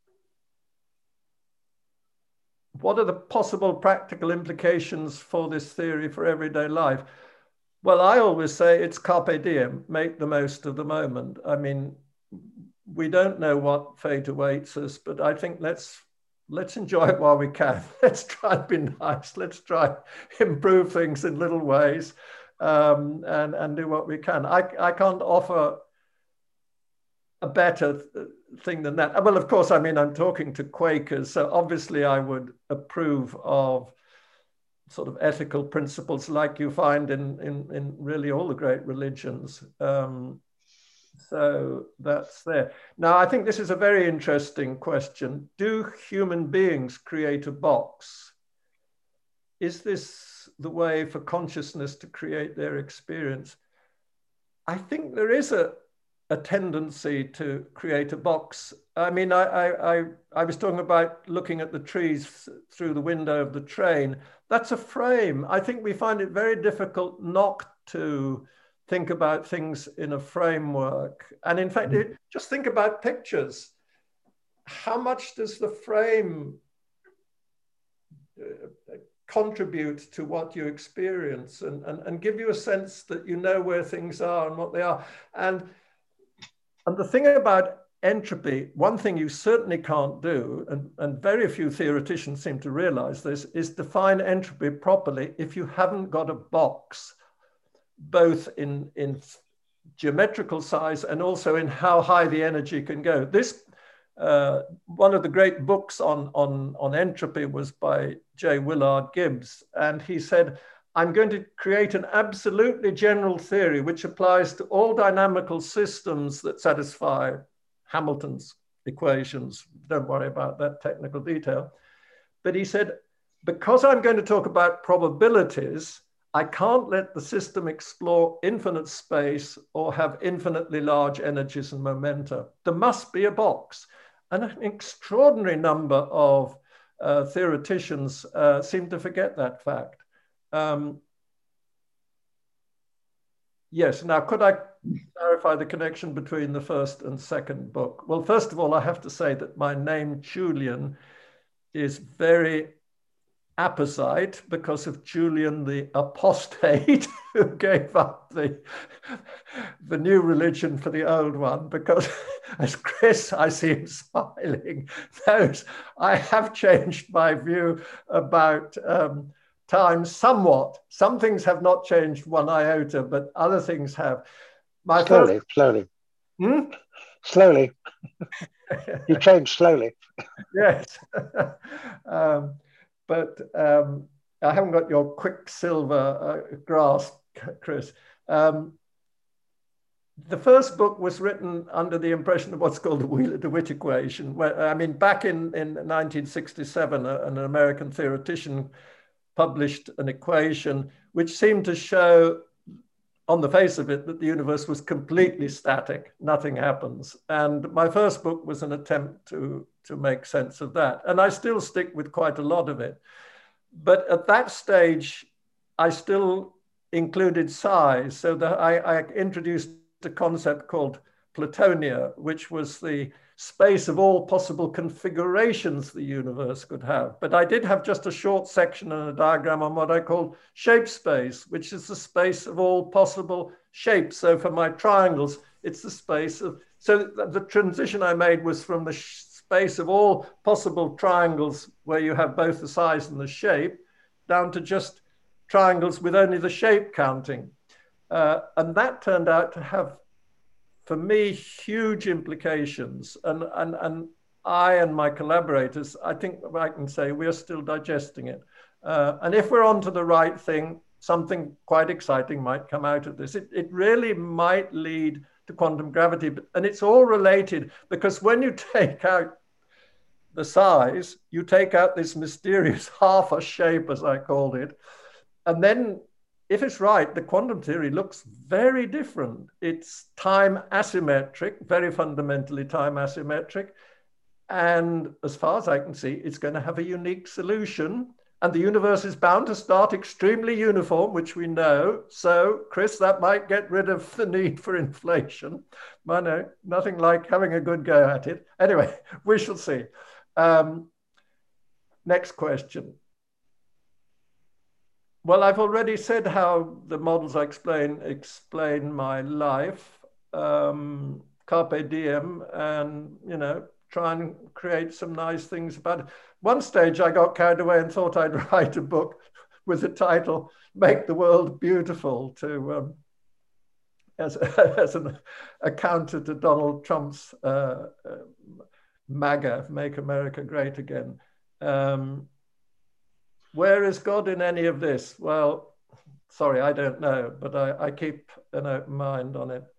are the possible practical implications for this theory for everyday life? Well, I always say it's carpe diem, make the most of the moment. I mean, we don't know what fate awaits us, but I think let's enjoy it while we can. Let's try and be nice. Let's try and improve things in little ways, and do what we can. I can't offer a better thing than that. Well, of course, I mean, I'm talking to Quakers, so obviously I would approve of sort of ethical principles like you find in really all the great religions. So that's there. Now, I think this is a very interesting question. Do human beings create a box? Is this the way for consciousness to create their experience? I think there is a tendency to create a box. I mean, I was talking about looking at the trees through the window of the train. That's a frame. I think we find it very difficult not to think about things in a framework. And in fact, just think about pictures. How much does the frame contribute to what you experience and give you a sense that you know where things are and what they are? And the thing about entropy, one thing you certainly can't do, and very few theoreticians seem to realize this, is define entropy properly if you haven't got a box, both in geometrical size and also in how high the energy can go. This, one of the great books on entropy was by J. Willard Gibbs, and he said, I'm going to create an absolutely general theory which applies to all dynamical systems that satisfy Hamilton's equations. Don't worry about that technical detail. But he said, because I'm going to talk about probabilities, I can't let the system explore infinite space or have infinitely large energies and momenta. There must be a box. And an extraordinary number of theoreticians seem to forget that fact. Yes, now could I clarify the connection between the first and second book? Well, first of all, I have to say that my name, Julian, is very apposite because of Julian the Apostate, who gave up the new religion for the old one, because as Chris, I see him smiling, knows I have changed my view about time somewhat. Some things have not changed one iota, but other things have. Slowly. Slowly. You change slowly. Yes. But I haven't got your quicksilver grasp, Chris. The first book was written under the impression of what's called the Wheeler-DeWitt equation. Where, I mean, back in 1967, an American theoretician published an equation which seemed to show, on the face of it, that the universe was completely static, nothing happens. And my first book was an attempt to make sense of that. And I still stick with quite a lot of it. But at that stage, I still included size, so that I introduced a concept called Platonia, which was the space of all possible configurations the universe could have. But I did have just a short section and a diagram on what I called shape space, which is the space of all possible shapes. So for my triangles, it's the space of, so the transition I made was from the space of all possible triangles where you have both the size and the shape, down to just triangles with only the shape counting. And that turned out to have, for me, huge implications. And I and my collaborators, I think I can say we're still digesting it. And if we're onto the right thing, something quite exciting might come out of this. It really might lead to quantum gravity, and it's all related, because when you take out the size, you take out this mysterious half a shape, as I called it, and then if it's right, the quantum theory looks very different. It's time asymmetric, very fundamentally time asymmetric. And as far as I can see, it's going to have a unique solution. And the universe is bound to start extremely uniform, which we know. So, Chris, that might get rid of the need for inflation. I know, nothing like having a good go at it. Anyway, we shall see. Next question. Well, I've already said how the models I explain my life, carpe diem, and, you know, try and create some nice things about it. One stage I got carried away and thought I'd write a book with the title "Make the World Beautiful," to as a counter to Donald Trump's MAGA, Make America Great Again. Where is God in any of this? Well, sorry, I don't know, but I keep an open mind on it.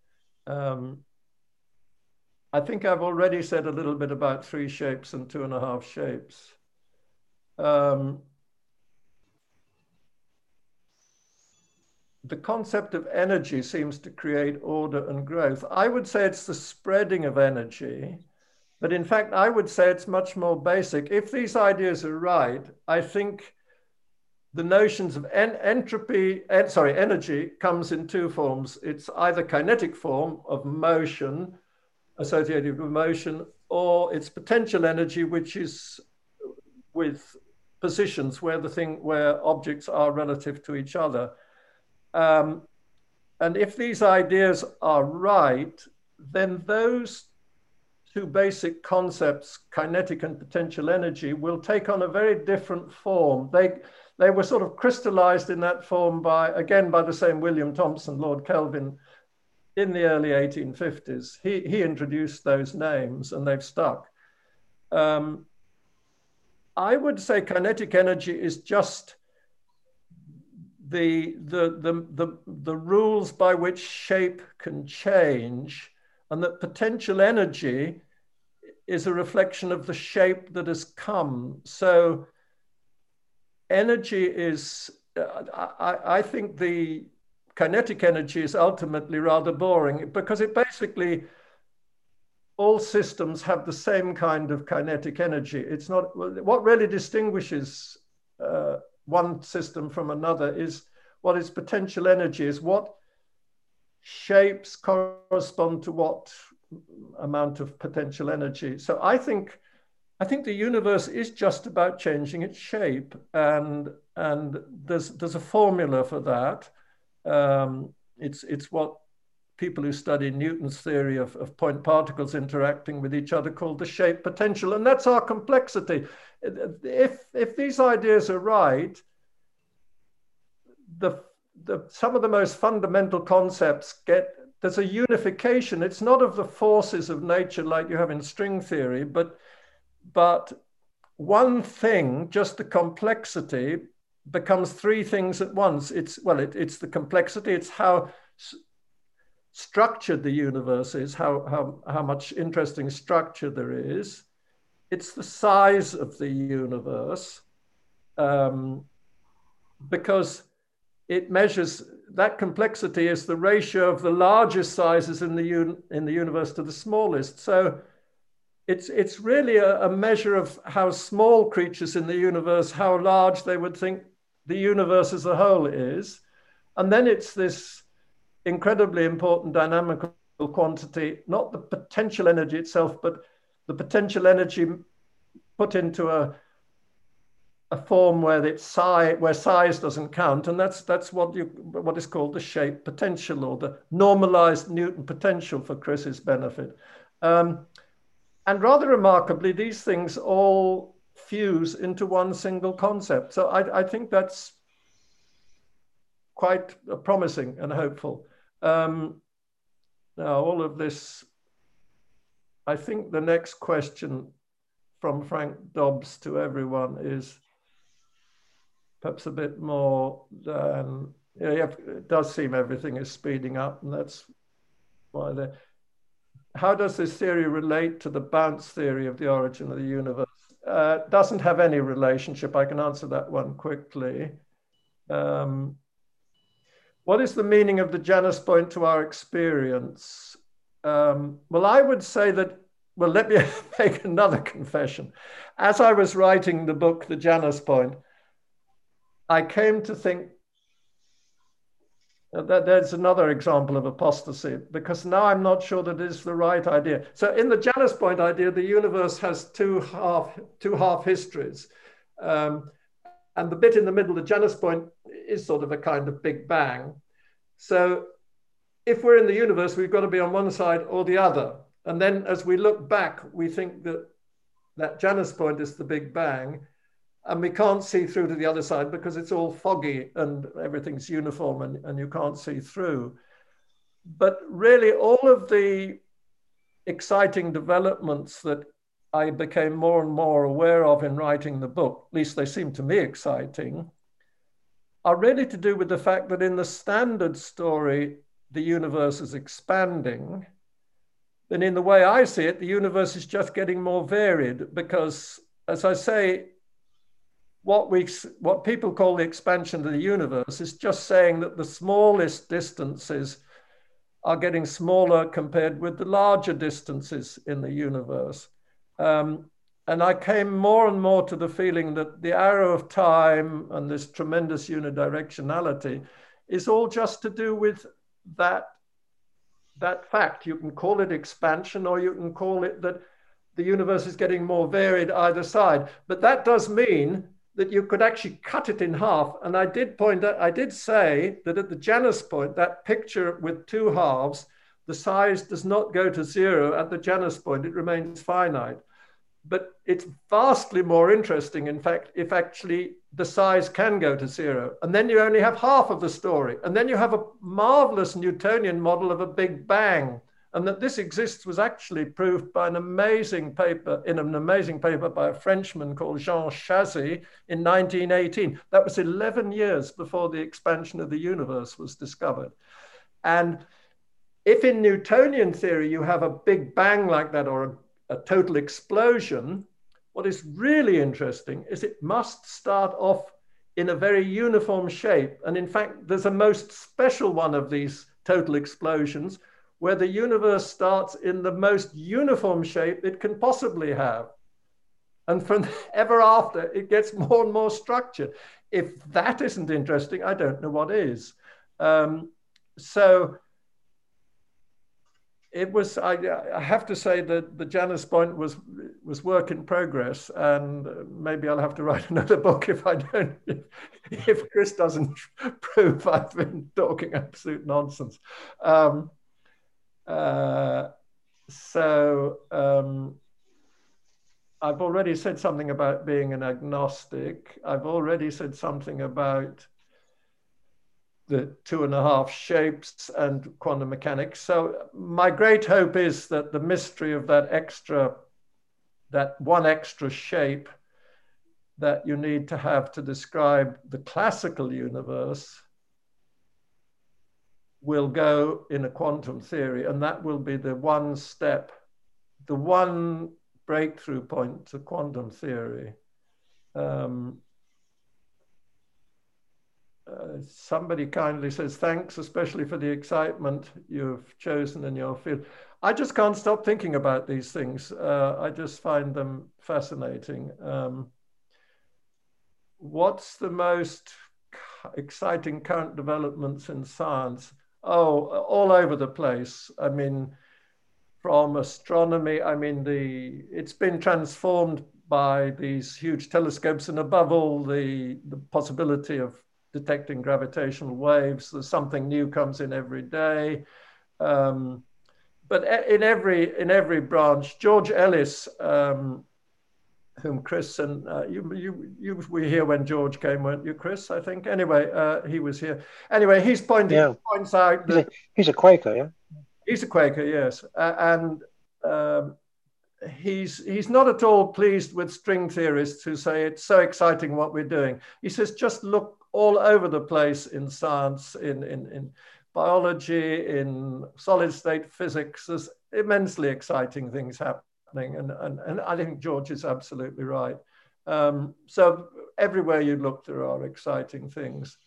I think I've already said a little bit about 3 shapes and 2.5 shapes. The concept of energy seems to create order and growth. I would say it's the spreading of energy, but in fact, I would say it's much more basic. If these ideas are right, I think the notions of energy comes in 2 forms. It's either kinetic form of motion, associated with motion, or it's potential energy, which is with positions where objects are relative to each other. And if these ideas are right, then those 2 basic concepts, kinetic and potential energy, will take on a very different form. They were sort of crystallized in that form by the same William Thomson, Lord Kelvin, in the early 1850s. He introduced those names and they've stuck. I would say kinetic energy is just the rules by which shape can change, and that potential energy is a reflection of the shape that has come. So energy is, I think the kinetic energy is ultimately rather boring, because it basically, all systems have the same kind of kinetic energy. It's not, what really distinguishes one system from another is what its potential energy is, what shapes correspond to what amount of potential energy. So I think the universe is just about changing its shape, and there's a formula for that. It's what people who study Newton's theory of point particles interacting with each other called the shape potential, and that's our complexity. If these ideas are right, some of the most fundamental concepts get there's a unification. It's not of the forces of nature like you have in string theory, but one thing, just the complexity, becomes three things at once. It's the complexity, it's how structured the universe is, how much interesting structure there is. It's the size of the universe, because it measures, that complexity is the ratio of the largest sizes in the universe to the smallest. So it's really a measure of how small creatures in the universe, how large they would think the universe as a whole is. And then it's this incredibly important dynamical quantity, not the potential energy itself, but the potential energy put into a form where size doesn't count, and that's what is called the shape potential, or the normalized Newton potential, for Chris's benefit. And rather remarkably, these things all fuse into one single concept. So I think that's quite promising and hopeful. Now, all of this, I think the next question from Frank Dobbs to everyone is perhaps a bit more than, it does seem everything is speeding up, and that's why how does this theory relate to the bounce theory of the origin of the universe? Doesn't have any relationship. I can answer that one quickly. What is the meaning of the Janus point to our experience? Well, I would say that, well, let me make another confession. As I was writing the book, The Janus Point, I came to think that there's another example of apostasy, because now I'm not sure that is the right idea. So in the Janus point idea, the universe has two half histories. And the bit in the middle, the Janus point, is sort of a kind of Big Bang. So if we're in the universe, we've got to be on one side or the other. And then as we look back, we think that Janus point is the Big Bang, and we can't see through to the other side because it's all foggy and everything's uniform and you can't see through. But really, all of the exciting developments that I became more and more aware of in writing the book, at least they seem to me exciting, are really to do with the fact that in the standard story, the universe is expanding. Then in the way I see it, the universe is just getting more varied, because, as I say, what people call the expansion of the universe is just saying that the smallest distances are getting smaller compared with the larger distances in the universe. And I came more and more to the feeling that the arrow of time and this tremendous unidirectionality is all just to do with that fact. You can call it expansion, or you can call it that the universe is getting more varied either side. But that does mean that you could actually cut it in half. And I did say that at the Janus point, that picture with two halves, the size does not go to zero at the Janus point, it remains finite. But it's vastly more interesting, in fact, if actually the size can go to zero. And then you only have half of the story. And then you have a marvelous Newtonian model of a Big Bang. And that this exists was actually proved by an amazing paper by a Frenchman called Jean Chazzy in 1918. That was 11 years before the expansion of the universe was discovered. And if in Newtonian theory you have a Big Bang like that, or a total explosion, what is really interesting is it must start off in a very uniform shape. And in fact, there's a most special one of these total explosions where the universe starts in the most uniform shape it can possibly have. And from ever after, it gets more and more structured. If that isn't interesting, I don't know what is. So it was, I have to say that the Janus point was work in progress, and maybe I'll have to write another book if Chris doesn't prove I've been talking absolute nonsense. I've already said something about being an agnostic. I've already said something about the 2.5 shapes and quantum mechanics. So my great hope is that the mystery of that one extra shape that you need to have to describe the classical universe will go in a quantum theory, and that will be the one step, the one breakthrough point to quantum theory. Somebody kindly says, thanks, especially for the excitement you've chosen in your field. I just can't stop thinking about these things. I just find them fascinating. What's the most exciting current developments in science? Oh, all over the place. I mean, from astronomy, I mean, it's been transformed by these huge telescopes, and above all, the possibility of detecting gravitational waves. There's something new comes in every day. But in every branch, George Ellis, whom Chris and you were here when George came, weren't you, Chris? I think. Anyway, he was here. Anyway, points out that he's a Quaker, yeah. He's a Quaker, yes, and he's not at all pleased with string theorists who say it's so exciting what we're doing. He says just look all over the place in science, in biology, in solid state physics. There's immensely exciting things happening, and I think George is absolutely right. So everywhere you look, there are exciting things.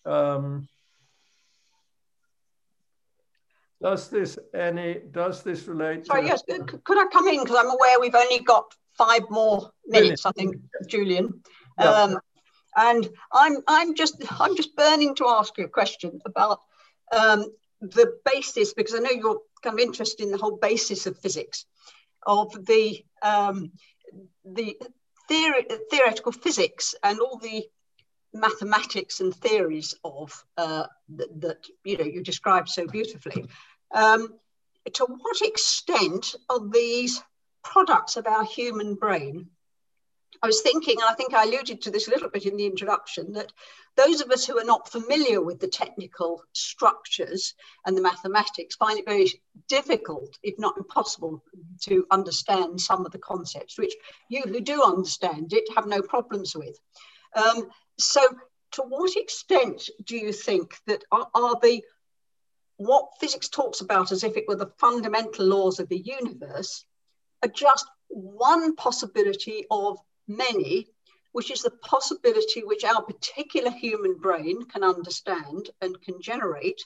Does this relate? Sorry, yes. Could I come in, because I'm aware we've only got 5 more minutes, I think, Julian. Yeah. And I'm just burning to ask you a question about the basis, because I know you're kind of interested in the whole basis of physics, of the theoretical physics and all the mathematics and theories of that you described so beautifully. To what extent are these products of our human brain? I was thinking, and I think I alluded to this a little bit in the introduction, that those of us who are not familiar with the technical structures and the mathematics find it very difficult, if not impossible, to understand some of the concepts, which you who do understand it have no problems with. So to what extent do you think that are what physics talks about as if it were the fundamental laws of the universe are just one possibility of many, which is the possibility which our particular human brain can understand and can generate,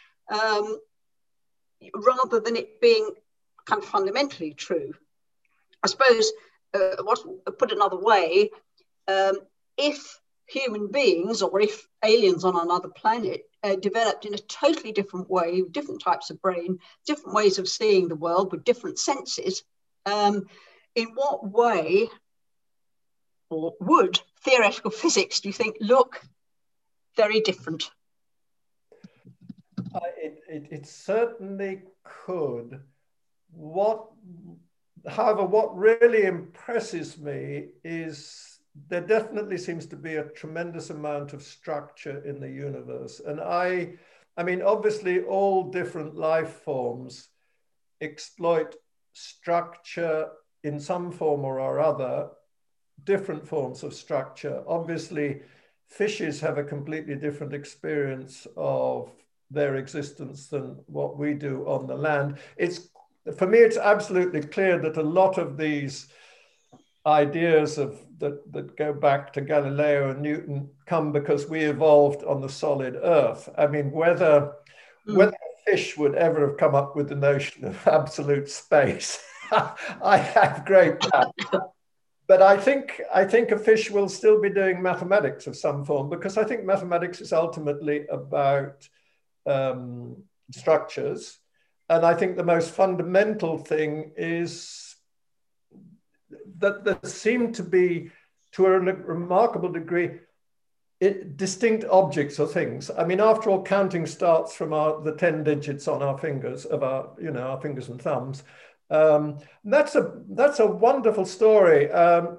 rather than it being kind of fundamentally true? I suppose, put another way, if human beings, or if aliens on another planet developed in a totally different way, with different types of brain, different ways of seeing the world with different senses, in what way or would theoretical physics, do you think, look very different? It certainly could. However, what really impresses me is there definitely seems to be a tremendous amount of structure in the universe. And I mean, obviously all different life forms exploit structure in some form or other, different forms of structure. Obviously, fishes have a completely different experience of their existence than what we do on the land. For me, it's absolutely clear that a lot of these ideas that go back to Galileo and Newton come because we evolved on the solid Earth. I mean, whether a fish would ever have come up with the notion of absolute space, I have great doubt. But I think a fish will still be doing mathematics of some form, because I think mathematics is ultimately about structures. And I think the most fundamental thing is that there seem to be, to a remarkable degree, distinct objects or things. I mean, after all, counting starts from the 10 digits on our fingers, of our fingers and thumbs. That's a wonderful story.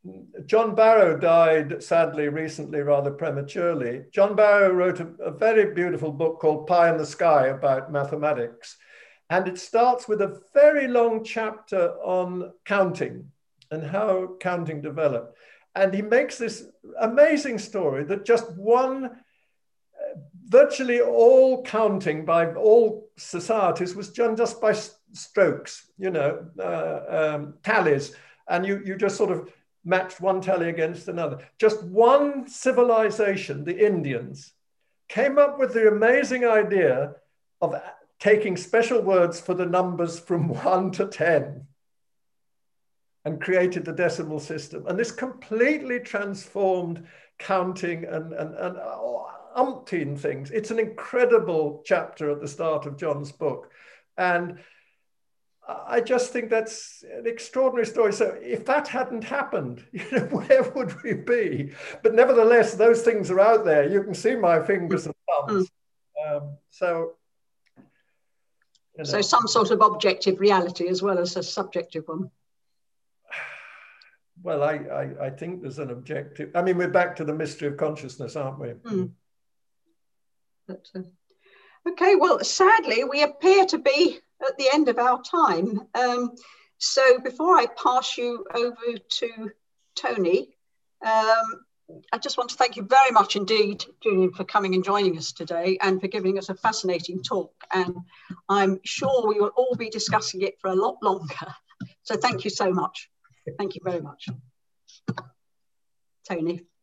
John Barrow died, sadly, recently, rather prematurely. John Barrow wrote a very beautiful book called Pie in the Sky about mathematics. And it starts with a very long chapter on counting and how counting developed. And he makes this amazing story that just one, virtually all counting by all societies was done just by strokes, you know, tallies. And you just sort of matched one tally against another. Just one civilization, the Indians, came up with the amazing idea of taking special words for the numbers from 1 to 10 and created the decimal system. And this completely transformed counting and umpteen things. It's an incredible chapter at the start of John's book. And I just think that's an extraordinary story. So if that hadn't happened, you know, where would we be? But nevertheless, those things are out there. You can see my fingers and thumbs. So, you know. So some sort of objective reality as well as a subjective one. Well, I think there's an objective. I mean, we're back to the mystery of consciousness, aren't we? But, okay, well, sadly, we appear to be at the end of our time. So before I pass you over to Tony, I just want to thank you very much indeed, Julian, for coming and joining us today and for giving us a fascinating talk. And I'm sure we will all be discussing it for a lot longer. So thank you so much. Thank you very much. Tony.